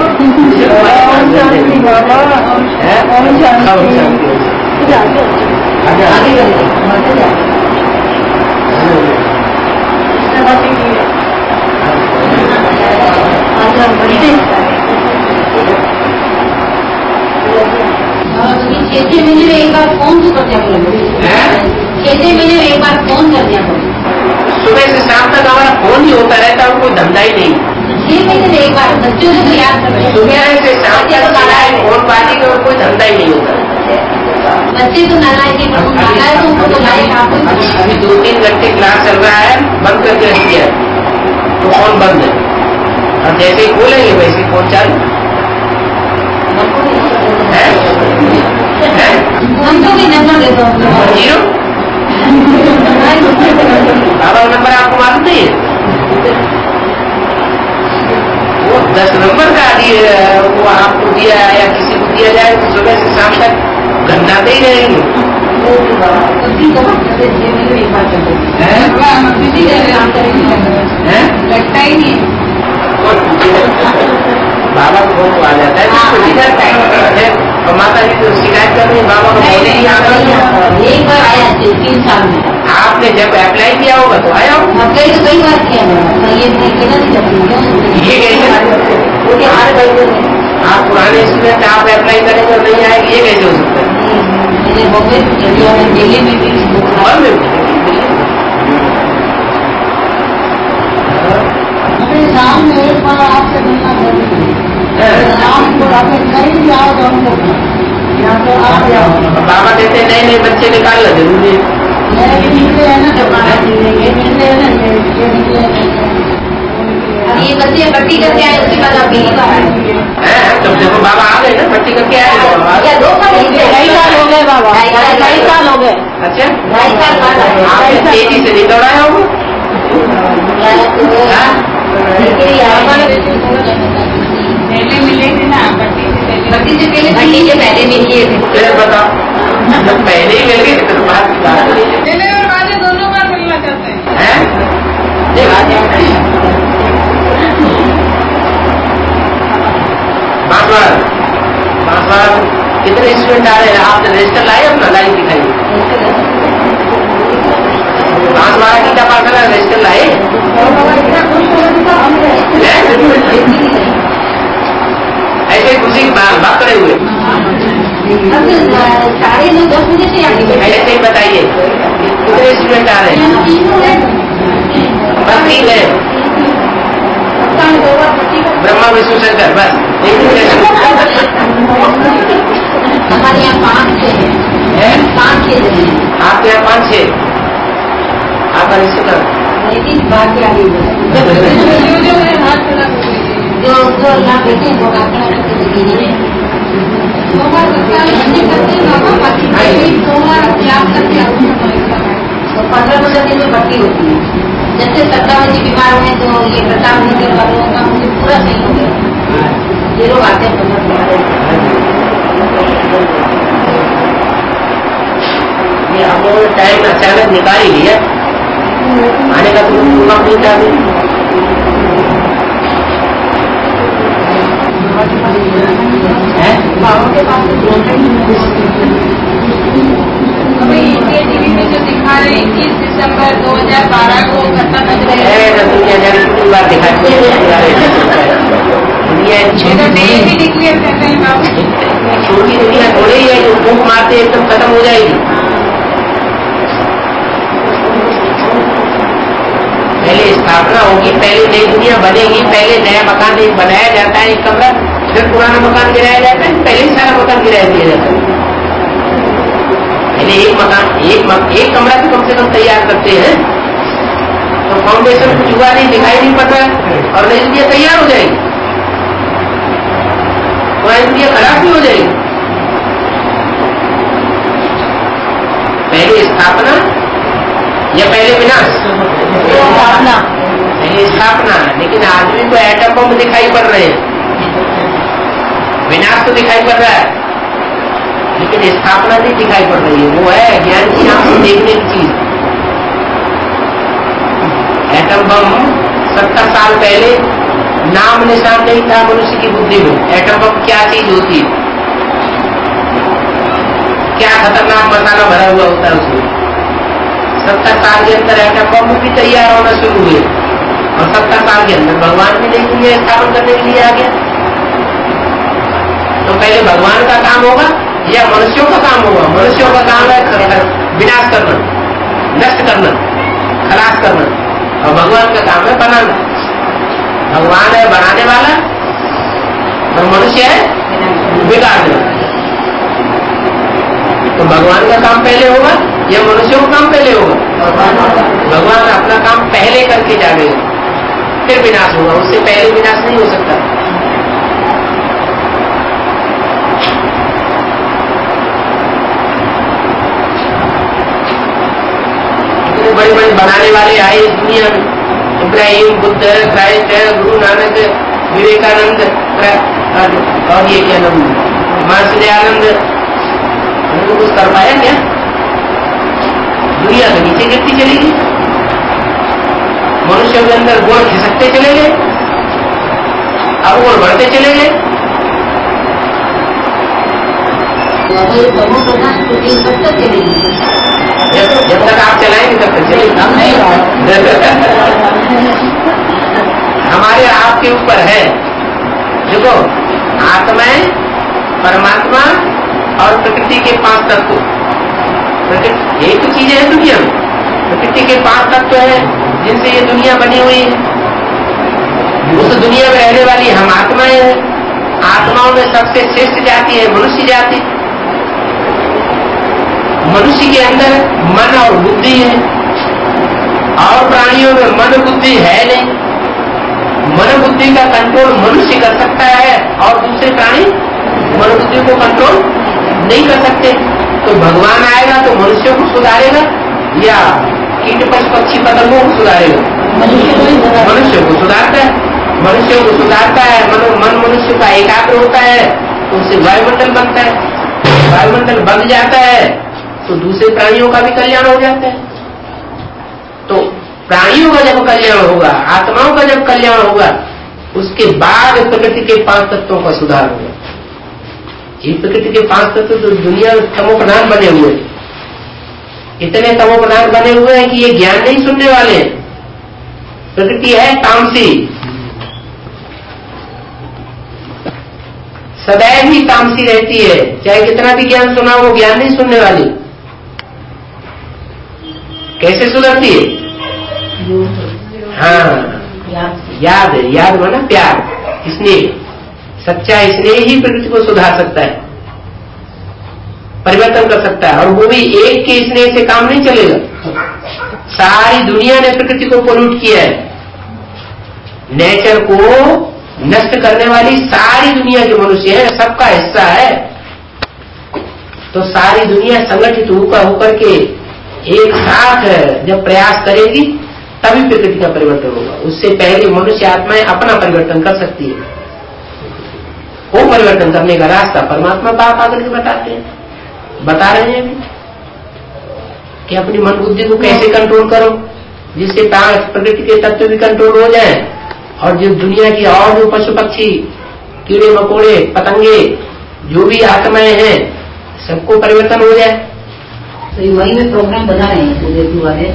छह महीने में एक बार फोन तो कर दिया करो, 6 महीने में एक बार फोन कर दिया करो।
सुबह से शाम तक हमारा फोन ही होता रहता है, कोई धंधा ही नहीं।
6 महीने में एक बार बच्चों को याद करते हैं,
सुबह से शाम तक फोन बाजी का कोई धंधा ही नहीं होता।
बच्चे तो नालायक है, तो उनको तो लायक आप
अभी 2-3 घंटे क्लास चल रहा है, बंद करके रख दिया तो फोन बंद है, और जैसे ही खोलेंगे वैसे ही फोन चालू है।
हम तो भी नंबर देता हूँ
0 बाबा नंबर आपको मालूम नहीं है? वो 10 नंबर का वो आपको दिया या किसी को दिया जाए तो सुबह से शाम तक गन्नाते ही रहेंगे।
लगता ही नहीं
बाबा को फोन आ जाता है और माता जी तो शिकायत कर रही है बाबा को फोन नहीं आ रही।
एक बार आया 3 साल में
आपने जब अप्लाई किया होगा तो आया होगा।
अप्लाई तो कई बार किया
ये कैसे आप पुराने स्टूडेंट आप अप्लाई करेंगे और नहीं आएगी, ये कैसे हो सकता है?
मैंने बॉम्बे दिल्ली में भी शाम में एक बार आपसे मिलना जरूरी है। शाम को आपने नहीं आओ तो हमको यहाँ पे आप जाओ।
बाबा कहते हैं नहीं बच्चे निकालना जरूरी है।
निकले है ना, ये निकले है ना, ये निकले अब ये बच्चे पट्टी करके आए, उसके बाद आप यही बार आए।
तो देखो बाबा आ गए ना, पट्टी करके आए।
2 साल 2.5 साल हो गए बाबा, 2.5 साल हो गए।
अच्छा
2.5 साल बाद
आपने तेजी से नहीं दौड़ाया होगा।
पहले मिले थे ना,
पट्टी से पहले मिलिए थे।
फिर बताओ जब पहले ही मिल गए तो बात
पहले और बाद में दोनों बार मिलना चाहते हैं।
कितने स्टूडेंट आ रहे हैं? आपने रजिस्टर लाए अपना? लाइन दिखाइए। 5-12 गीता पास रजिस्टर लाए? ऐसे खुशी की बात करे हुए
सारे लोग 10 बजे से आगे
ऐसे ही बताइए कितने स्टूडेंट आ रहे हैं? बस 3 है, ब्रह्मा विष्णु शंकर, बस।
हमारे यहाँ 5-6 हैं, 5-6 हैं।
आपके यहाँ 5-6 आपका रिश्तेदार
लेकिन बात क्या है जो अल्लाह देते हैं वो करते हैं। 15 दिन में भर्ती होती है। जब से सत्तावन जी बीमार हुए तो ये प्रताप नगर वालों का मुझे पूरा सही हो गया। ये लोग आते हैं 15
ये हम लोगों ने टाइम अचानक निकाल ही लिया, आने का तो पूरा नहीं था।
टीवी में जो दिखा रहे 21 दिसंबर 2012 को घटना
दुनिया जाने कितनी बार दिखा
डेट भी डिक्लेयर करते हैं बाबू।
छोटी दुनिया थोड़ी ही है जो फूंक मारते एकदम खत्म हो जाएगी। पहले स्थापना होगी, पहले नई दुनिया बनेगी, पहले नया मकान एक बनाया जाता है, एक कमरा, फिर पुराना मकान गिराया जाता है, पहले ही सारा मकान गिराया दिया जाता है। पहले एक मकान एक कमरा तो कम से कम तैयार करते हैं, तो फाउंडेशन कुछ हुआ नहीं, दिखाई नहीं पड़ रहा है और नई दुनिया तैयार हो जाएगी, पुरानी दुनिया खराब भी हो जाएगी। पहले स्थापना या पहले विनाश?
स्थापना।
पहले स्थापना, लेकिन आदमी को एटम बम दिखाई पड़ रहे हैं, विनाश तो दिखाई पड़ रहा है, लेकिन की स्थापना नहीं दिखाई पड़ रही है, वो है ज्ञान की आंख से देखने की चीज। एटम बम 70 साल पहले नाम निशान नहीं था मनुष्य की बुद्धि में। एटम बम क्या चीज होती है, क्या खतरनाक मसाला भरा हुआ होता है उसमें। 70 साल के अंदर एटम बम भी तैयार होना शुरू हुए और 70 साल के अंदर भगवान भी नहीं दुनिया स्थापन करने के लिए आ गया। तो पहले भगवान का काम होगा या मनुष्यों का काम होगा? मनुष्यों का काम है विनाश करना, नष्ट करना, खलास करना, और भगवान का काम है बनाना। भगवान है बनाने वाला और मनुष्य है बिगाड़ने वाला। तो भगवान का काम पहले होगा या मनुष्यों का काम पहले होगा? भगवान अपना काम पहले करके जाएगा, फिर विनाश होगा, उससे पहले विनाश नहीं हो सकता। इतने बड़े बड़े बनाने वाले आए इस दुनिया में, इब्राहिम, बुद्ध, क्राइस्ट है, गुरु नानक, विवेकानंद और ये क्या नाम, महर्षि दयानंद। उनको कुछ कर पाया क्या? दुनिया तो नीचे गिरती चलेगी, मनुष्य के अंदर गुण खिसकते चले गए, अवगुण बढ़ते चले गए। जब तक आप चलाएंगे तब तक चलेगी। हमारे आपके ऊपर है। देखो, आत्माएं, परमात्मा और प्रकृति के 5 तत्व। प्रकृति एक तो चीजें है दुनिया में, प्रकृति के 5 तत्व है जिनसे ये दुनिया बनी हुई है। उस दुनिया में रहने वाली हम आत्माएं हैं। आत्माओं में सबसे श्रेष्ठ जाति है मनुष्य जाति। मनुष्य के अंदर मन और बुद्धि है, और प्राणियों में मन बुद्धि है नहीं। मन बुद्धि का कंट्रोल मनुष्य कर सकता है और दूसरे प्राणी मन बुद्धि को कंट्रोल नहीं कर सकते। तो भगवान आएगा तो मनुष्यों को सुधारेगा या कीट पशु पक्षी पतंगों को सुधारेगा? मनुष्यों को सुधारता है, मनुष्यों को सुधारता है। मन मनुष्य का एकाग्र होता है तो उससे वायुमंडल बनता है, वायुमंडल बन जाता है तो दूसरे प्राणियों का भी कल्याण हो जाता है। तो प्राणियों का जब कल्याण होगा, आत्माओं का जब कल्याण होगा, उसके बाद प्रकृति के 5 तत्वों का सुधार होगा। ये प्रकृति के 5 तत्व तो दुनिया में तमोप्रधान बने हुए, इतने तमोप्रधान बने हुए हैं कि ये ज्ञान नहीं सुनने वाले। प्रकृति है तामसी, सदैव ही तामसी रहती है, चाहे कितना भी ज्ञान सुना वो ज्ञान नहीं सुनने वाली। कैसे सुधरती है? हाँ, याद है, याद माना प्यार, स्नेह, सच्चा स्नेह ही प्रकृति को सुधार सकता है, परिवर्तन कर सकता है। और वो भी एक के स्नेह से काम नहीं चलेगा। सारी दुनिया ने प्रकृति को पोल्यूट किया है। नेचर को नष्ट करने वाली सारी दुनिया के मनुष्य है, सबका हिस्सा है। तो सारी दुनिया संगठित होकर के एक साथ जब प्रयास करेगी तभी प्रकृति का परिवर्तन होगा। उससे पहले मनुष्य आत्माएं अपना परिवर्तन कर सकती है। वो परिवर्तन करने का रास्ता परमात्मा बाप आकर के बताते हैं, बता रहे हैं अभी कि अपनी मन बुद्धि को कैसे कंट्रोल करो जिससे प्रकृति के तत्व भी कंट्रोल हो जाए और जो दुनिया की और जो पशु पक्षी, कीड़े मकोड़े, पतंगे, जो भी आत्माएं हैं, सबको परिवर्तन हो जाए।
तो वही में प्रोग्राम बना रहे हैं उदयपुर वाले।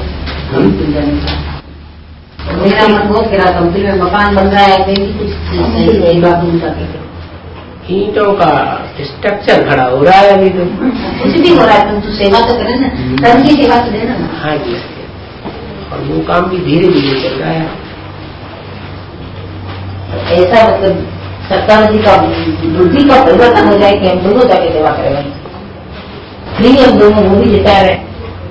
मेरा मन बहुत गिरा था, में मकान बन रहा है, कुछ
ईंटों का स्ट्रक्चर खड़ा हो रहा है अभी। तो
कुछ भी हो रहा है, तुम तो सेवा तो करे ना, धर्म की सेवा तो देना।
हाँ जी, और वो काम भी धीरे धीरे चल रहा है।
ऐसा मतलब सरकार जी का बुद्धि का परिवर्तन हो जाए कि हम दोनों जाके सेवा करेंगे, नहीं हम दोनों वो भी जिता रहे।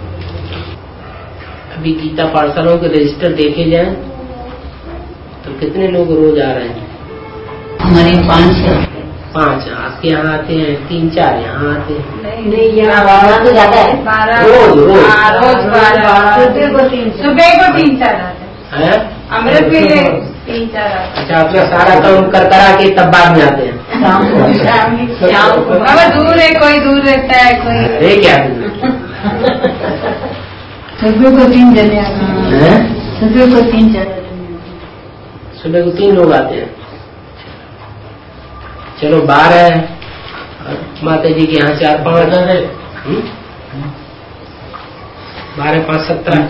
अभी गीता पाठशालाओं के रजिस्टर देखे जाए तो कितने लोग रोज आ रहे हैं?
हमारे 5
आपके यहाँ आते हैं, 3-4 यहाँ आते हैं।
नहीं यहाँ तो ज्यादा है,
12
रोज
सुबह को 3-4 आते हैं। अमृत भी 3-4 आते हैं।
अच्छा, अपना सारा काम कर करा के तब बाद में आते हैं।
अब दूर है, कोई दूर देता है कोई।
अरे क्या
सुबह को 3 जने आते हैं, सुबह को 3 जने,
सुबह को 3 लोग आते हैं। चलो 12 माता जी के यहाँ 4-5, 12, 5, 17।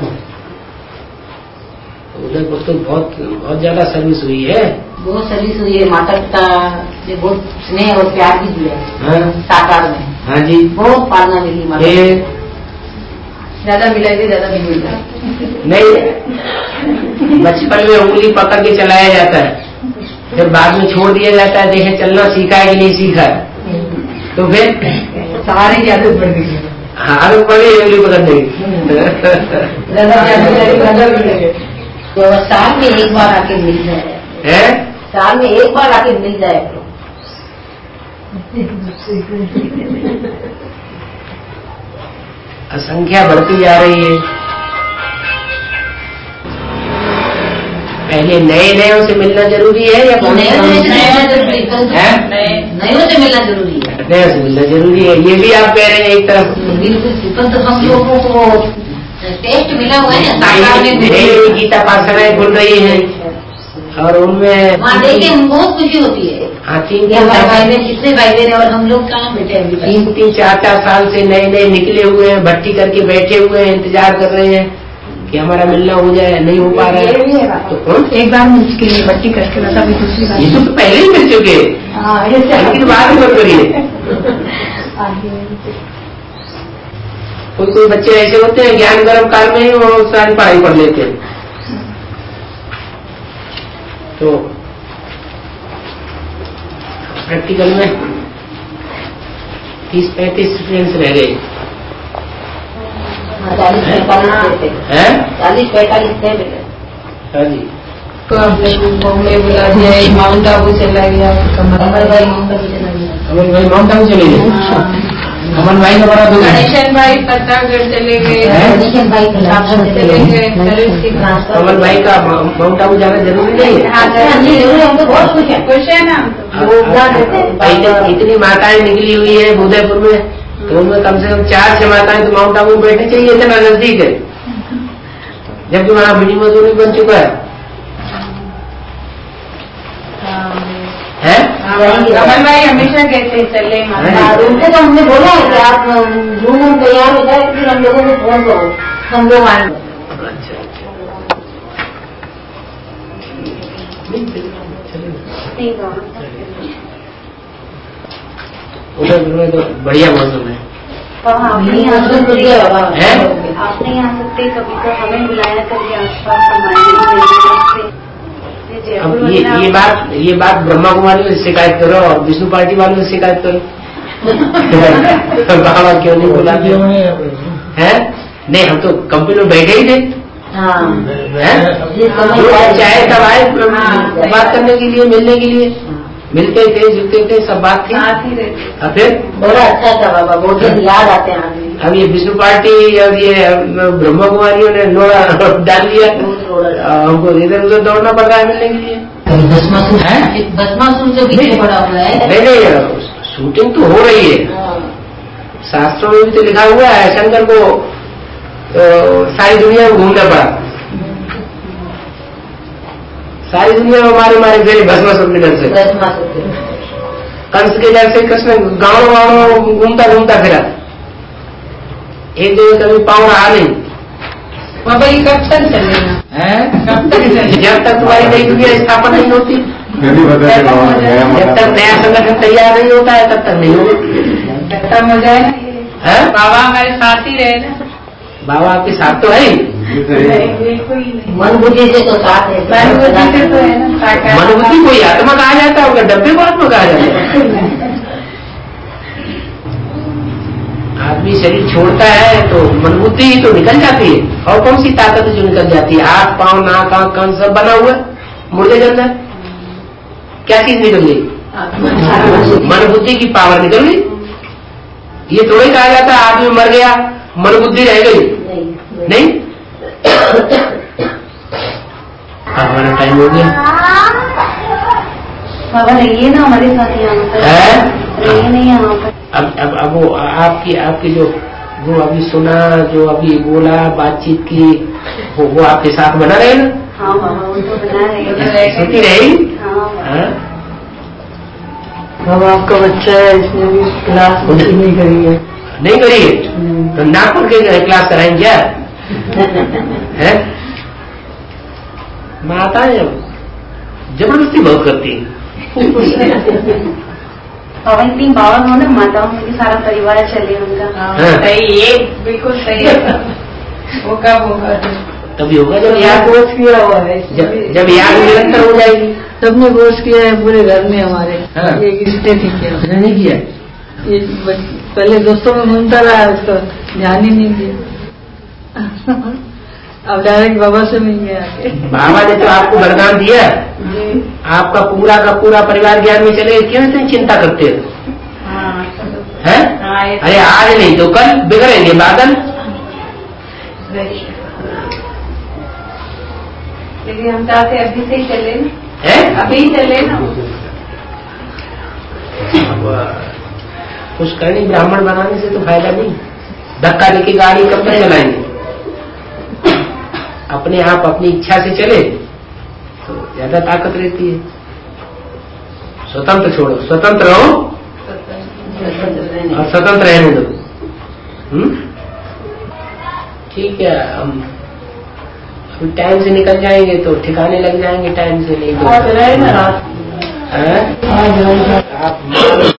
उदयपुर तो बहुत ज्यादा सर्विस हुई है।
बहुत सर्विस हुई है। माता पिता से बहुत स्नेह और प्यार भी दिया है।
हाँ?
साकार में।
हाँ जी,
बहुत पालना मिली माता। ज्यादा मिला भी ज्यादा नहीं मिलता।
नहीं, बचपन में उंगली पकड़ के चलाया जाता है, फिर बाद में छोड़ दिया जाता है, देखे चलना सीखा है कि नहीं सीखा है, तो फिर
सहारे की आदत बढ़ गई।
हाँ, आदत पड़ गई उंगली पकड़ने की।
तो साल में एक बार आके मिल जाए, साल में एक बार आके मिल जाए तो
संख्या बढ़ती जा रही है। पहले नए से मिलना जरूरी है या
नयों से मिलना जरूरी है? नयों से मिलना जरूरी है।
नए से मिलना जरूरी है, ये भी आप कह रहे हैं एक तरफ।
बिल्कुल, तो हम लोगों को टेस्ट मिला हुआ है ना।
गीता पाठशालाएं खुल रही हैं और उनमें
वहाँ देख के हम बहुत खुशी होती है।
हाँ, 3
भाई बहन कितने भाई बहन और हम लोग कहाँ बैठे हैं?
3-3, 4-4 साल से नए निकले हुए हैं, भट्टी करके बैठे हुए हैं, इंतजार कर रहे हैं कि हमारा मिलना हो जाए, नहीं हो पा रहा है। तो
एक बार मुझके लिए भट्टी करके बता, अभी दूसरी बार
ये तो पहले ही मिल चुके हैं, लेकिन बात मत करिए। कोई बच्चे ऐसे होते हैं ज्ञान गर्भ काल में ही वो सारी पढ़ाई पढ़ लेते हैं, तो प्रैक्टिकल में 30-35 स्टूडेंट्स रह गए।
40-45 थे बेटे।
हाँ जी,
तो आपने बॉम्बे बुला दिया, माउंट आबू चला गया,
कमल भाई माउंट आबू चला गया।
माउंट आबू चले गए। अमन भाई का बड़ा दुख है।
गणेशन भाई प्रतापगढ़ चले गए,
गणेशन भाई प्रतापगढ़ चले गए।
अमन भाई का माउंट आबू जाना जरूरी नहीं है।
हम तो बहुत खुश है ना।
इतनी माताएं निकली हुई है उदयपुर में, तो उनमें कम से कम 4-6 माताएं तो माउंट आबू में बैठनी चाहिए, इतना नजदीक है, जबकि वहाँ बिजली मजदूरी बन चुका है।
कमल भाई हमेशा कहते चले,
उनसे तो हमने बोला है कि आप रूम तैयार हो जाए, फिर हम लोगों को फोन करो, हम लोग आएंगे।
उदयपुर में तो बढ़िया मौसम है।
आपने यहाँ सकते कभी तो हमें बुलाया कभी आसपास
अब ये बात ब्रह्मा कुमारी में शिकायत करो और विष्णु पार्टी वालों से शिकायत करो। बाबा क्यों नहीं बुलाते हैं? नहीं, हम तो कंपनी में बैठे ही थे। चाहे तब आए बात करने के लिए, मिलने के लिए, मिलते थे, जुलते थे, सब बात थी। फिर
बड़ा अच्छा था बाबा, बहुत याद आते हैं।
अब ये विष्णु पार्टी और ये ब्रह्मा कुमारियों ने लोड़ा डाल दिया, हमको इधर उधर दौड़ना पड़ रहा है मिलने के लिए।
भस्मासुर से पीछे पड़ा हुआ है।
नहीं, शूटिंग तो हो रही है, शास्त्रों में भी तो लिखा हुआ है, शंकर को सारी दुनिया में घूमना पड़ा, सारी दुनिया में मारे फिर भस्मासुर के डर से, कंस के डर से कृष्ण गाँव घूमता फिरा, एक जगह कभी पाँव रहा नहीं।
बाबा ये कब तक चलेगा?
जब तक तुम्हारी नई दुनिया स्थापना नहीं होती, जब तक नया संगठन तैयार नहीं होता है, तब तक नहीं होगा।
खत्म हो जाए ना, बाबा हमारे साथ ही रहे ना।
बाबा आपके साथ तो है,
मन बुद्धि से तो साथ है,
मन बुद्धि से तो है ना।
मन बुद्धि कोई आत्मा कहा जाता है, उनका डब्बे को आत्मा कहा जाता है। आदमी शरीर छोड़ता है तो मन बुद्धि ही तो निकल जाती है, और कौन सी ताकत है जो निकल जाती है? हाथ, पांव, नाक, आंख, कान सब बना हुआ मुर्दे के अंदर क्या चीज निकल गई? मन बुद्धि की पावर निकल गई। ये थोड़ी कहा जाता है आदमी मर गया, मन बुद्धि रह गई, नहीं। हमारा टाइम हो गया।
बाबा रहिए ना हमारे साथ यहाँ,
रही नहीं यहाँ पर।
अब वो आपकी जो अभी सुना, जो अभी बोला, बातचीत की, वो आपके साथ बना रहे ना?
हाँ बाबा, वो तो बना रहे,
सुनती रहेगी।
हाँ
अब आपका बच्चा है, इसने भी क्लास नहीं करी है।
नहीं करी है तो ना पढ़ के क्लास कराएंगे क्या? है माताएं जबरदस्ती बहुत करती है।
बाबा इतनी बावन हो ना माताओं में भी सारा परिवार चले उनका।
सही, ये बिल्कुल सही है। वो कब होगा?
तभी होगा जब
याद कोर्स किया हुआ है,
जब याद निरंतर हो जाएगी।
सबने कोर्स किया है पूरे घर में हमारे।
हाँ।
ये किसने नहीं किया?
नहीं किया।
ये पहले दोस्तों में घूमता रहा, उसको ध्यान ही नहीं दिया। अब डायरेक्ट बाबा से मिल गया।
बाबा ने तो आपको वरदान दिया, आपका पूरा का पूरा परिवार ज्ञान में चले, क्यों इतनी चिंता करते हो? हैं? अरे आज नहीं तो कल बिगड़ेंगे बादल।
लेकिन हम चाहते अभी से ही चले ना, अभी ही चले ना।
कुछ करनी, ब्राह्मण बनाने से तो फायदा नहीं। धक्का देके गाड़ी कब तक चलाएंगे? अपने आप अपनी इच्छा से चले तो ज्यादा ताकत रहती है। स्वतंत्र छोड़ो, स्वतंत्र रहो और स्वतंत्र रहने दो। ठीक है, हम टाइम से निकल जाएंगे तो ठिकाने लग जाएंगे, टाइम से नहीं तो